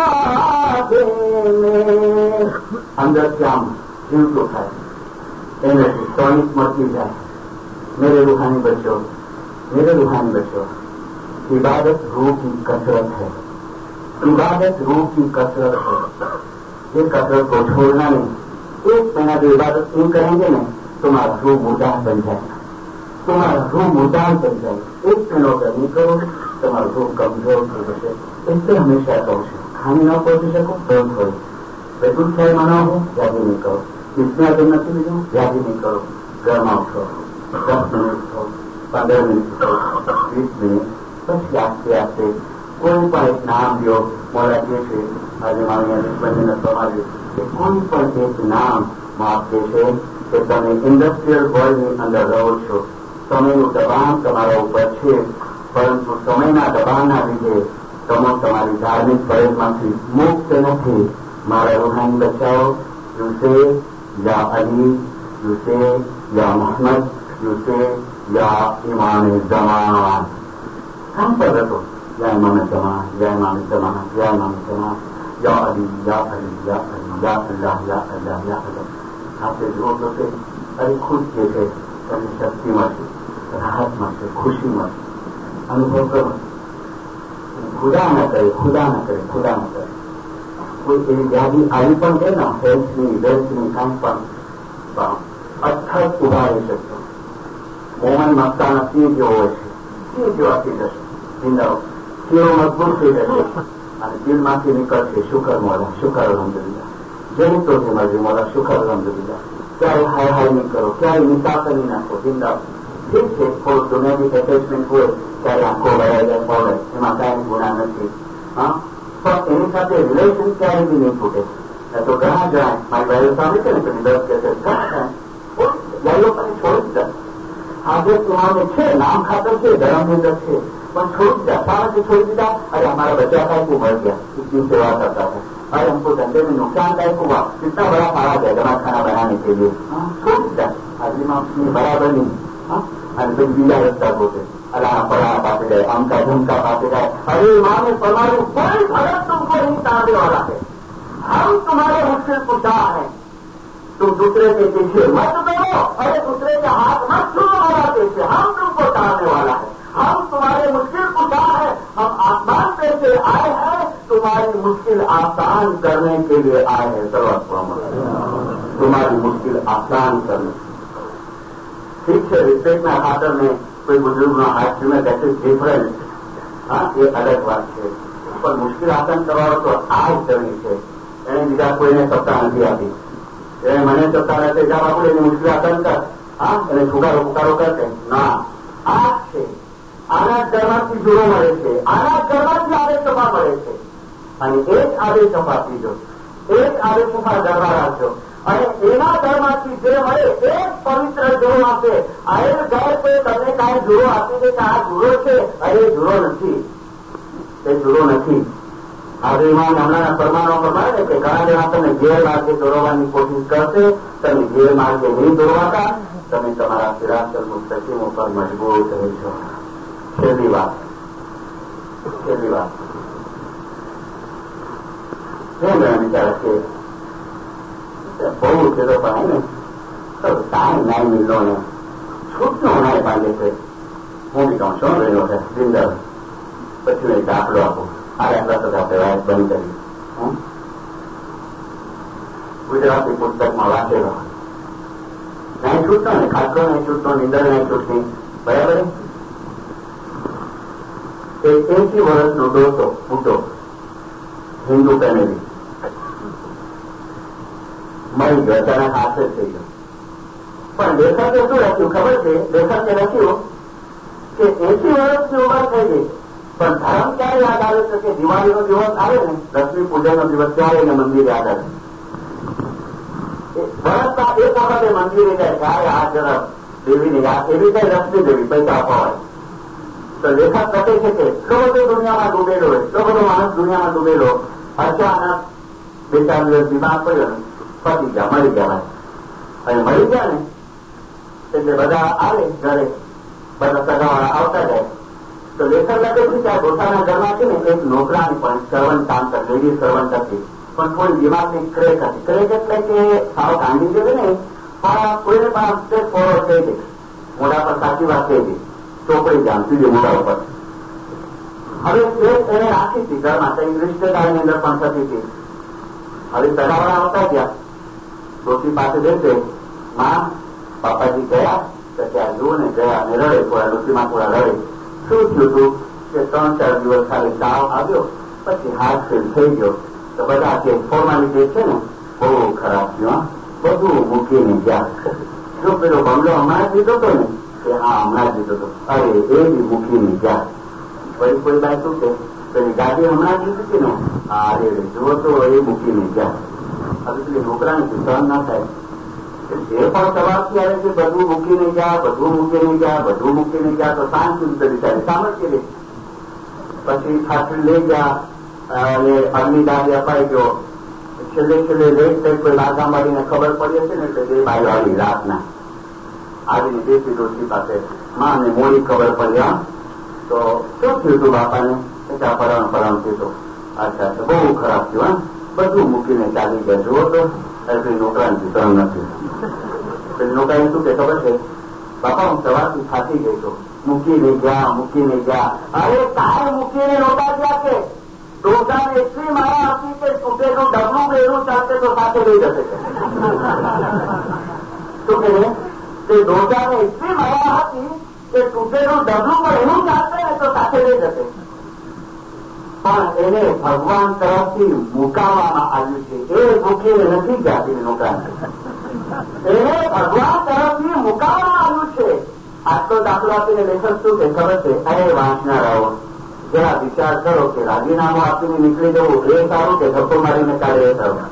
S2: अंदर से आम जीव तो खाए एनर्जी टॉनिक मरती जाए. मेरे रूहानी बच्चों, मेरे रूहानी बच्चों, इबादत रूह की कसरत है, इबादत रूह की कसरत है. ये कसरत को छोड़ना नहीं. एक महीना जो इबादत नहीं करेंगे ना तुम्हारा रूह मुर्दार बन जाएगा, तुम्हारा रूह मुर्दार बन जाएगा. एक महीनों का नहीं करो तुम्हारा रूह कमजोर हो जैसे. इससे हमेशा कहूँ खाने न पहुंची सको तो थोड़ी बेटूल चाय मना हो या भी नहीं करो, इसमें अगर न मिलो या भी नहीं करो. गर्मा उठो, दस मिनट उठो, पंद्रह मिनट उठो, बीस मिनट પછી આસ્તે આસ્તે કોઈ પણ એક નામ લ્યો. મોડા કહે છે આજે મારી બંને સમાવ્યું કે કોઈ પણ એક નામ માફ કહે છે કે તમે ઇન્ડસ્ટ્રીયલ વર્લ્ડની અંદર રહો છો, સમયનું દબાણ તમારા ઉપર છે, પરંતુ સમયના દબાણના લીધે તમે તમારી ધાર્મિક ફરજમાંથી મુક્ત નથી. મારા રૂહાની બચાવો. યુસે યા અલી, યુસે યા મોહમ્મદ, યુસે યા ઇમામ ज़मान. हम पर रखो या इमाम ज़मान, या इमाम ज़मान, या इमाम ज़मान, या अली, या अली, या अली, या अल्लाह, या अल्लाह, या अल्लाह. आपसे जोर से अरे खुद के थे कभी शक्ति મળશે, રાહત મળશે, ખુશી મળશે. અનુભવ કરો. ખુદા ન કરે, ખુદા ન કરે, ખુદા ન કરે. કોઈ એવી વ્યાધિ આવી પણ છે ને હેલ્થની વેલ્થની કાંઈ પણ અથક ઉભા રહી શકતો. મોહન મસ્તાના સિંહ જેવો હોય છે, સિંહ જેવા થઈ જશે. જિંદાઓ સિંહો મજબૂત થઈ જશે અને દિલમાંથી નીકળશે શુકર મોલા, શુકર અલહમદુલિલ્લાહ. જેવું તો છે મરજી મોલા, શુકર અલહમદુલિલ્લાહ. ક્યારે હાય હાય નહીં કરો, ક્યારે નિશા કરી નાખો. જિંદાઓ ઠીક છે થોડું દુનિયાની એટેચમેન્ટ હોય ત્યારે આંખો ભરાઈ જાય પડે, એમાં કાંઈ ગુના નથી. હા પણ એની સાથે રિલેશન ક્યારે બી નહીં ફૂટે. તો ઘણા જણા મારી ભાઈઓ સામે છે ને પેલી દસ કે ઘણા જણા ભાઈઓ પણ છોડી જ જાય. આજે તમારે છે નામ ખાતર છે, ધર્મની અંદર છે, પણ छोड़ दिया, सारा से छोड़ दिया. अरे हमारा बच्चा का को मर गया, इसकी सेवा करता था. अरे हमको धंधे में नुकसानदायक हुआ, कितना बड़ा सारा जगह खाना बनाने के लिए छोड़ दिया. आदमी में बराबर नहीं. અને બીજા રસ્તા પોતે અલા પડા પાસે જાય, અમકા ધમકા પાસે જાય. अरे माँ ने फरमाया कोई फर्क तुमको नहीं तारने वाला है, हम तुम्हारे मुश्किल कुशा है, तुम दूसरे के पीछे मत दो. अरे दूसरे के हाथ मत छूनो वाला पीछे, हम तुमको तारने वाला है. हम तुम्हारे मुश्किल कुशा है, हम आसमान पे से आए हैं, तुम्हारी मुश्किल आसान करने के लिए आए हैं. तुम्हारी मुश्किल आसान करने. ठीक है, रिस्पेक्टના ખાતર में कोई बुजुर्गનો હાથ ચૂમે દેટ ઇઝ ડિફરન્ટ. હા એ અલગ વાત છે, પણ મુશ્કેલ આસન કરવાનો તો આ જ કરવી છે. એને બીજા કોઈને સત્તા નથી આપી. એને મને સત્તા નથી જા બાપુ એની મુશ્કેલ આસન કર, હા એને છુકારો પુકારો કરશે ના. આ છે આના કર્મથી જોડો મળે છે, આના કર્મથી આદેશોમાં મળે છે. અને એક આદેશોમાં આપીજો, એક આદેશોમાં ગરબા રાખજો. અને એના ઘરમાંથી જે મળે એક પવિત્ર જોડો આપે. આ એક ઘર છે તમને કાંઈ જોડો આપી દે કે આ જોડો છે, અરે જોડો નથી, એ જોડો નથી. આજે એમાં હમણાંના પરમાણુ પ્રમાણે ને કે ઘણા જણા તમે ગેરમાર્ગે દોરવાની કોશિશ કરશે, તમે ગેરમાર્ગે નહીં દોરવાતા, તમે તમારા સિરાતલ મુસ્તકીમ ઉપર મજબૂત રહેશો. છેલ્લી વાત, છેલ્લી વાત કેમ વિચાર છે બહુ ઉછેરો પણ ને તો ટાઈમ નહીં મિલો ને છૂટનો નહીં પાડે છે. હું બી કહું છું રહ્યો છે જિંદર પછી એક દાખલો આપો. આ દાખલા તો આપણે વાત બંધ કરી. ગુજરાતી પુસ્તકમાં વાંચેલો નાઇન્ટીન નહીં છૂટતો ને, ખાટલો નહીં છૂટતો, નીંદર નહીં છૂટતી, બરાબર. એક એસી વર્ષનો ડોસો ફૂટો હિન્દુ ફેમિલી મળી ગયો, અચાનક હાથે થઈ ગયો. પણ લેખકે શું લખ્યું ખબર છે? લેખકે લખ્યું કે એસી વર્ષની ઉંમર થઈ ગઈ, પણ ધર્મ ક્યારે યાદ આવે છે કે દિવાળીનો દિવસ આવે ને, લક્ષ્મી પૂજનનો દિવસ, ત્યારે એને મંદિર યાદ આવે. વર્ષમાં એક વખતે મંદિરે જાય, ત્યારે આ જરા દેવીને યાદ, એવી કઈ લક્ષ્મી દેવી પૈસા અપાવાય. તો લેખક કહે છે કે એટલો બધો દુનિયામાં ડૂબેલો, એટલો બધો માણસ દુનિયામાં ડૂબેલો, અચાનક બે ચાર દિવસ બીમાર પડ્યો ને, પતી ગયા, મળી ગયા. અને મળી ગયા ને એટલે બધા આવે ઘરે, બધા સગાવાળા આવતા જાય. તો લેખક લખે છે કે આ ડોસાના ઘરમાં છે ને એક નોકરાની પણ સર્વન્ટ કામ કરે, લેડી સર્વન્ટ હતી, પણ થોડી દિમાગની ક્રેક હતી. ક્રેક એટલે કે સાવ ગાંધી જેવી નહીં, પણ કોઈને પણ સ્ટેપ ફોરવર્ડ થઈ ગઈ, મોઢા પર સાચી વાત થઈ ગઈ, ચોપડી જામ સીધી મોઢા ઉપર. હવે સ્ટેપ એને રાખી હતી ઘરમાં, કઈ રિશ્તેદારની અંદર પણ થતી હતી. હવે સગાવાળા આવતા ગયા, ડોસી પાસે બેસે, માં પાપાજી ગયા તો ત્યાં જુઓ ને ગયા અને રડે, થોડા ડોસીમાં થોડા રડે. શું થયું હતું કે ત્રણ ચાર દિવસ ખાલી તાવ આવ્યો, પછી હાથ ફેલ થઈ ગયો. તો બધા કે ફોર્માલિટી છે ને બહુ ખરાબ થયું, બધું મૂકીને ગયા. જો પેલો બંગલો હમણાં જ લીધો હતો ને, કે હા હમણાં જ લીધો હતો, અરે એ બી મૂકીને ગયા. પછી કોઈ બાય શું છે, પેલી ગાડી હમણાં જ લીધી હતી ને, હા અરે જુઓ તો એ મૂકીને ગયા. હવે પેલી છોકરાને સહન ના થાય, જે પણ સવારથી આવે છે બધું મૂકીને ગયા, બધું મૂકીને ગયા, બધું મૂકીને ગયા, તો શાંતિ રીતે બિચારી સામર્થ્ય લે. પછી ખાતરી લઈ ગયા અને અગ્નિદાન અપાઈ ગયો. છેલ્લે છેલ્લે લેટ થઈ કોઈ લાગા મળીને ખબર પડી હશે ને, એટલે બે બાઈ વાળી રાતના આવીને બેસી ડોસી પાસે, માં ને મોડી ખબર પડી. હા તો શું થયું તું બાપાને? ત્યાં પરાણ પરાણ થયું. અચ્છા અચ્છા બહુ ખરાબ થયું, હા બધું મૂકીને ચાલી ગયા. જુઓ તો એટલી નોકરાની સહન નથી. પેલી નોકરાને શું કે ખબર છે? બાપા હું સવારથી થાકી ગઈ છું, મૂકીને ગયા મૂકીને ગયા. અરે તારે મૂકીને નહોતા ગયા કે ડોસાને એટલી મારા હતી કે તૂટેલું ડબલું બેરું ચાલશે તો સાથે લઈ જશે. શું કહે તે ડોસાને એટલી મારા હતી કે તૂટેલું ડબલું પણ એનું ચાલશે ને તો સાથે લઈ જશે. પણ એને ભગવાન તરફથી મુકાવવામાં આવ્યું છે, એ મૂકીને નથી ગયા નોકરાને, એને ભગવાન તરફથી મુકાવવામાં આવ્યું છે. આટલો દાખલો આપીને લેખક શું કે ખબર છે? અરે વાંચનારાઓ જરા વિચાર કરો કે રાજીનામું આપીને નીકળી જવું એ સારું કે ધક્કો મારીને કાઢે એ સારું?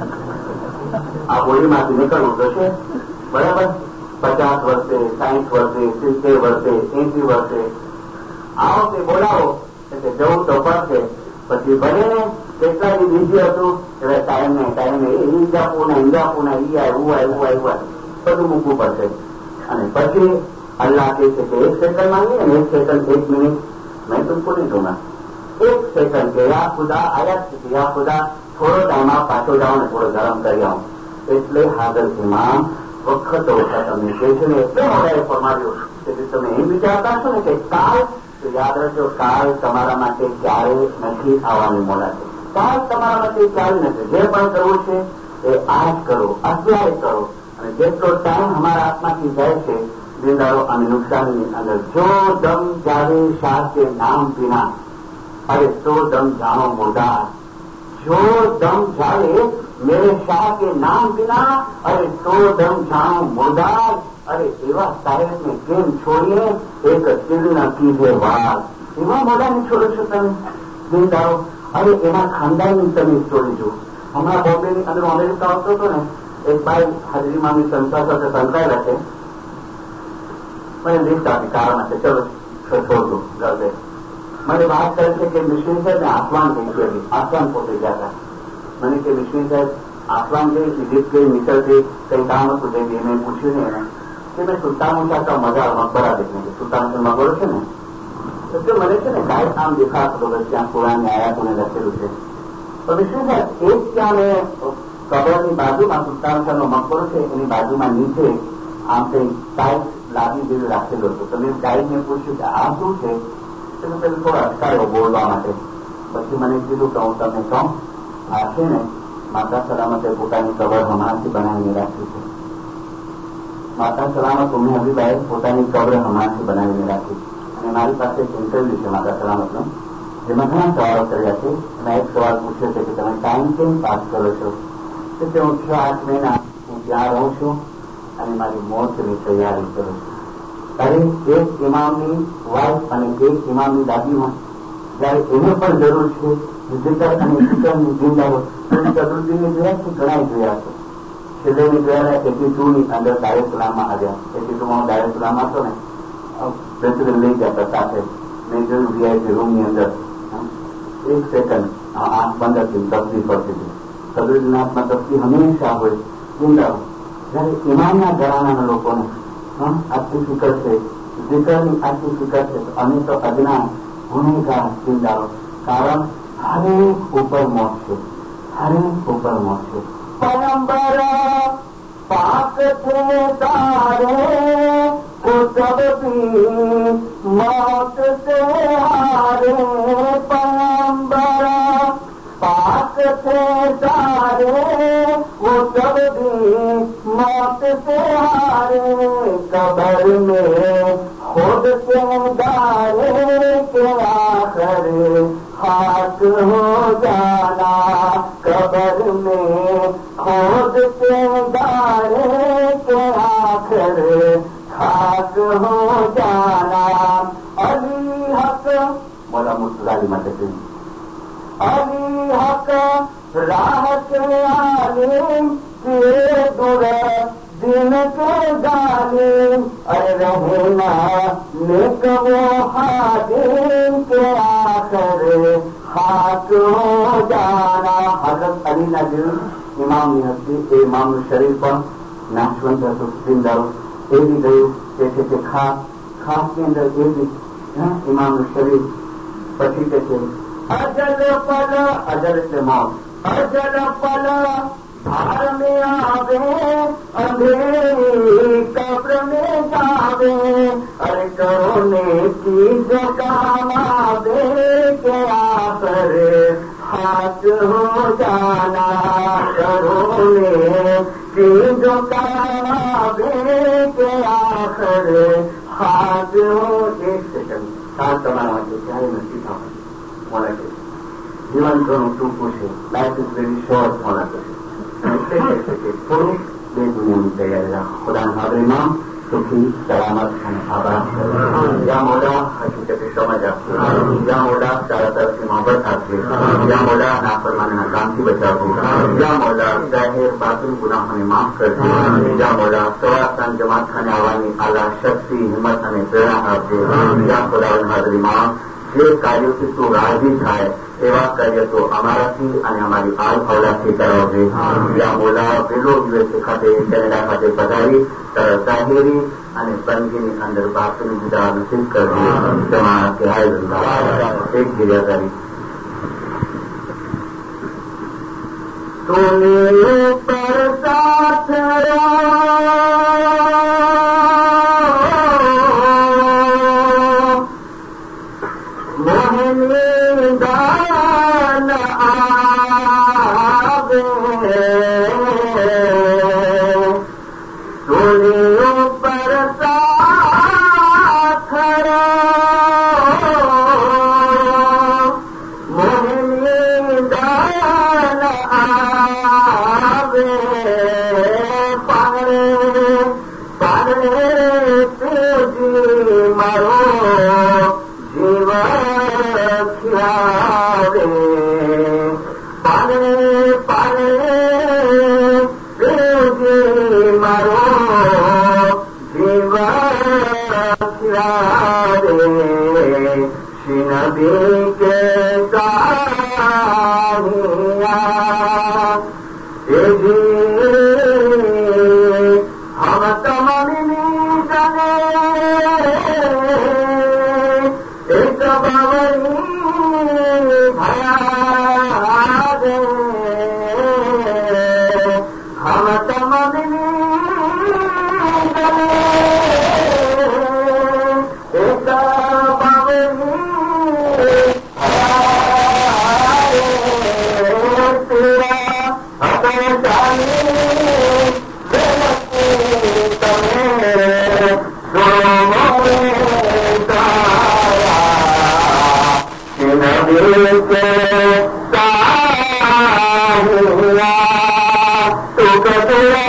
S2: આ બોલીમાંથી નીકળવું તો છે, બરાબર. પચાસ વર્ષે, સાહીઠ વર્ષે, સિત્તેર વર્ષે, એસી વર્ષે આ વખતે બોલાવો એટલે જવું તો પડશે. પછી ભલે ને કેટલા દી બીજી હતું એટલે ટાઈમ ને ટાઈમ ને ઈજા પૂના ઈજા પૂના ઈ આવ્યું આવ્યું આવ્યું બધું મૂકવું પડશે. અને પછી અલ્લાહ કહે છે કે એક સેકન્ડ માંગીએ ને, એક સેકન્ડ એક મિનિટ મેં તુમકો નહીં દઉંગા, એક સેકન્ડ કે યા ખુદા આયા છે, યા ખુદા થોડો ટાઈમ આપ પાછો જાઓ ને થોડો ગરમ કરી આવો. એટલે હાજર ઇમામ વખત વખત અમને કહે છે ને, એટલે મોડાએ ફરમાવ્યું કે તમે એમ વિચારતા છો ને કે કાલ, તો યાદ રાખજો કાલ તમારા માટે ક્યારે નથી આવવાની મોડા છે. કાલ તમારા માટે ક્યારે નથી. જે પણ કરવું છે એ આજ કરો, અત્યારે કરો. અને જેટલો ટાઈમ અમારા હાથમાંથી જાય છે जिंदारो અને નુકસાનની અંદર, જો દમ જાવે શાહ કે નામ પીના, અરે તો દમ જાણો મુર્દાર. જો દમ જાવે મેરે શાહ કે નામ પીના, અરે તો દમ જાણો મુર્દાર. અરે એવા સાહેબને કેમ છોડીએ, એક તીરના કીધે વાર. એવા મોઢાને છોડો છો તમે જિંદારો? અરે એના ખાનદાનની તમે છોડી જો. હમણાં બોમ્બેની અંદર અમેરિકા આવતો હતો ને, એક બાઈ હાજરીમાની સંસ્થા સાથે સંકળાયેલા છે, મને લિસ્ટ આપી કારણ છે, ચલો છોડું ગરબે. મને વાત કરે છે કે મિશ્રી સાહેબ ને આસવાન થઈ ગઈ, આસવાન પોતે ગયા હતા. મને કે મિશ્રી સાહેબ આસવાન ગઈ, ઇજિપ્ત ગઈ, મિસર ગઈ, કઈ કામ હતું જઈ. મેં પૂછ્યું ને એને કે મેં સુલતાન શાહ મજા મકબરા દેખને, સુલતાન મકબરો છે ને, તો મને છે ને ગાઈડ આમ દેખાતો હતો કે ત્યાં પુરાણી આયાતોને લખેલું છે. તો મિશ્રી સાહેબ એક ત્યાં મેં કબરની બાજુમાં સુલતાન શાહનો મકબરો છે, એની બાજુમાં નીચે આમ કઈ ટાઈટ લાગી જેવું રાખેલું હતું. તો મેં ગાઈડને પૂછ્યું કે આ શું છે? તો મેં પેલું થોડો અટકાયો બોલવા માટે. પછી મને કીધું કે હું તમને કહું, આ છે ને માતા સલામતે પોતાની કબર હમણાંથી બનાવીને રાખી છે. માતા સલામત ઉમે હબીબાએ પોતાની કબ્ર હમણાંથી બનાવીને રાખી અને મારી પાસે એક ઇન્ટરવ્યુ છે માતા સલામતનો, જેમાં ઘણા સવાલો કર્યા છે. એમાં એક સવાલ પૂછ્યો છે કે તમે ટાઈમ કેમ પાસ કરો છો? તો કે હું છ આઠ મહિના હું ત્યાં રહું છું અને મારી મોતની તૈયારી કરું છું. ત્યારે એક ઇમામની વાઇફ અને એક ઇમામની દાદીમાં જયારે એને પણ જરૂર છે વિઝિટર અને વિઝિટરની જિંદાઓ ચતુર્દીની જોયા છે, ઘણા જોયા છે. છેલ્લેની જોયા એટી ટુ ની અંદર દારેસલામમાં આવ્યા. એટી ટુ માં દારેસલામ હતો ને, પ્રેસિડેન્ટ લઈ જતા સાથે મેં જોયું વીઆઈપી રૂમની અંદર એક સેકન્ડ આંખ બંધ હતી, તસ્દી પડતી હતી. સદુદ્દીનાથમાં તસ્દી હંમેશા હોય જિંદાઓ. જયારે ઇમામના ઘરાનાના લોકોને આટલી ફિકર છે, જીકરની આટલી ફિકર છે, અમે તો અજ્ઞાન ગુનેગાર જિંદાઓ. કારણ હરેક ઉપર મોત છે, હરેક ઉપર મોત છે. પયંબર પાક છે તારે वो सब भी मौत से हारे, पैगंबर पाक थे सारे वो सब भी मौत से हारे, कब्र में खुद से गारे के आखिर खाक हो जाना, कब्र में खुद से गारे के आखिर खाक हो जाना. अली हक बोला मुर्तज़ा माता जी, अली हक राह के आलिम के दुर दिन के जालिम, अरे रहना नेक वो हादिम के आखिर खाक हो जाना. हजरत अली ना दिल इमाम ની હતી, એ ઇમામનું શરીર પણ નાશવંત હતું, જિંદાઓ. એ બી ગયું કે છે કે ખાસ ખાસની અંદર એ બી ઇમામનું શરીર. પછી કે છે અજલ પલ, અજલ એટલે મોત, અજલ પલ ભાર में आवे अंधेरी कब्र में जावे, अरे करो ने चीज काम आवे के आखिर हाथ हो जाना, करो ने चीज काम आवे के आखिर हाथ हो. एक सेकंड સાત તમારા માટે ક્યારે નથી થવાનું મોડા કે જીવન ઘણું ટૂંકું છે, લાઈફ ઇઝ વેરી શોર્ટ મોડા કે થોડું બે દુનિયાની તૈયારી રાખો. ખુદાના હાજરીમાં સુખી સલામત અને આભાર. જ્યાં મોડા હકીકતે સમજ આપશે, જ્યાં મોડા સારા તરફથી મોહબત આપશે, જ્યાં મોડા નાફરમાનીના કામથી બચાવશે, જ્યાં મોડા જાહેર બાતિલ ગુનાહોને માફ કરશે, જ્યાં મોડા સવાસાન જમાતખાને આવવાની આલા શક્તિ હિંમત અને પ્રેરણા આપશે, જ્યાં ખુદાની હાજરીમાં જે કાર્યોથી તું રાજી થાય એવા કાર્ય તો અમારાથી અને અમારી આલ અવલાદથી કરાવશે. જ્યાં મોલા પેલો યુએસએ ખાતે કેનેડા ખાતે પધારી જાહેરી અને બંદગીની અંદર બાતની જુદા નસીબ કરશે. તમારા હાય એક જિલ્લાદારી તોને પર સાથ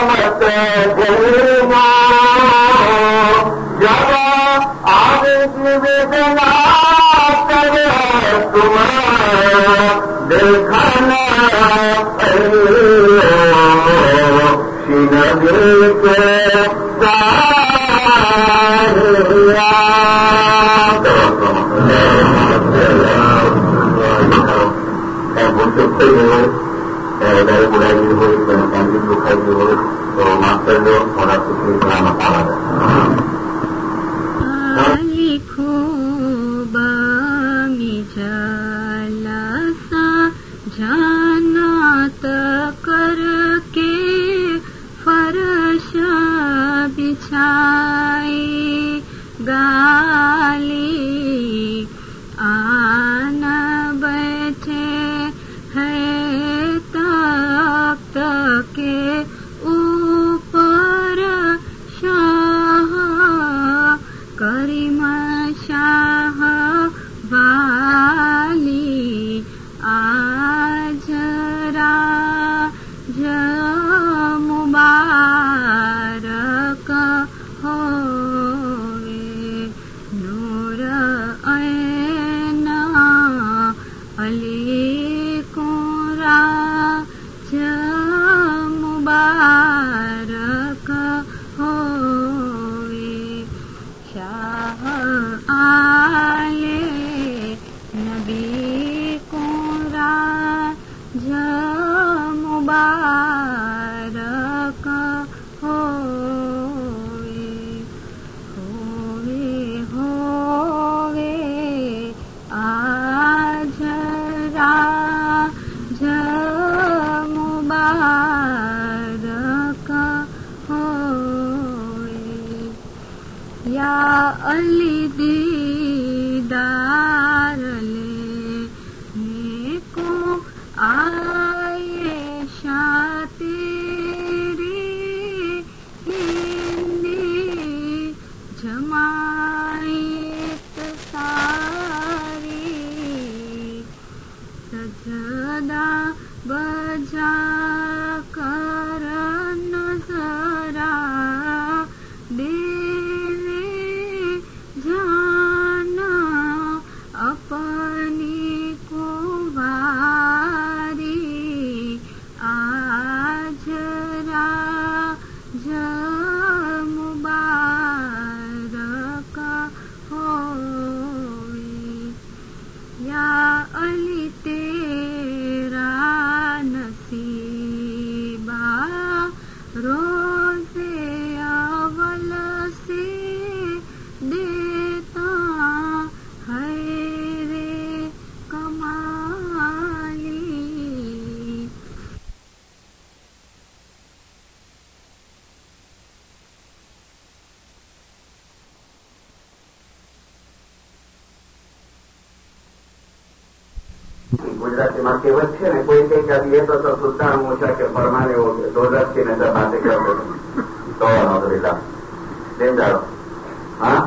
S1: मत झेलना जब आगे की वेदना करे तुम देखना सीन दिल के मुझसे dari mulai dulu dan dibuka dulu तो मास्टर जो थोड़ा कुछ इतना मसाला है
S3: लिखो बामी जलसा जानत करके फरश बिछाए गाली आन बैठे है तख्त के ऊपर शाह करीम शाह वाली आज राज मुबारक होवे नूर ऐना अली को राज मुबारक होवे शाह आले नबी को राज मुबारक होवे होवे होवे आज राज मुबारक होवे या अली दीदार लेने को आए तेरी हिंदी जमायत सारी सजदा बजा कर नजरा देवे जाना अपनी को वारी आज राज मुबारक होवे या अली तेरा नसीबा रोज़े अव्वल से देता है रे कमाली
S1: ગુજરાતીમાં કહેવત છે ને કોઈ કઈ કહીએ તો સુલતાન મૂછા કે ફરમાન એવો કે દોરથી ને બાતે કરતો તો નોકરીલા દેવદારો હા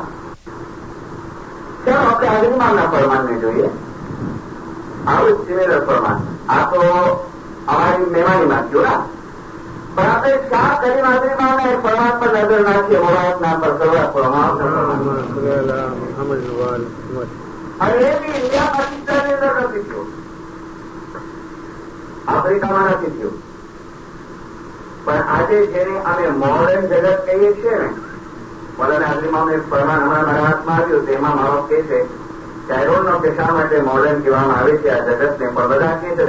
S1: ચાલો આપણે અગ્નિમાનના ફરમાનને જોઈએ આવું સિમિલર ફરમાન આ તો અમારી મહેમાનીમાં થયું ના પણ આપણે શા કરી અગ્નિમાનના એક ફરમાન પર નજર નાખીએ મોરાતના પર સર્વા ફરમાન અને એ બી ઇન્ડિયા પાકિસ્તાનની અંદર નથી થયું આફ્રિકામાં નથી થયું પણ આજે જેને અમે મોડર્ન જગત કહીએ છીએ ને મોલાના હાજરીમાં એક ફરમાન હમણાં મારા હાથમાં આવ્યું તેમાં મારો કે છે કે આઈ ડોન્ટ નો કે શા માટે મોડર્ન કહેવામાં આવે છે આ જગતને પણ બધા કહે છે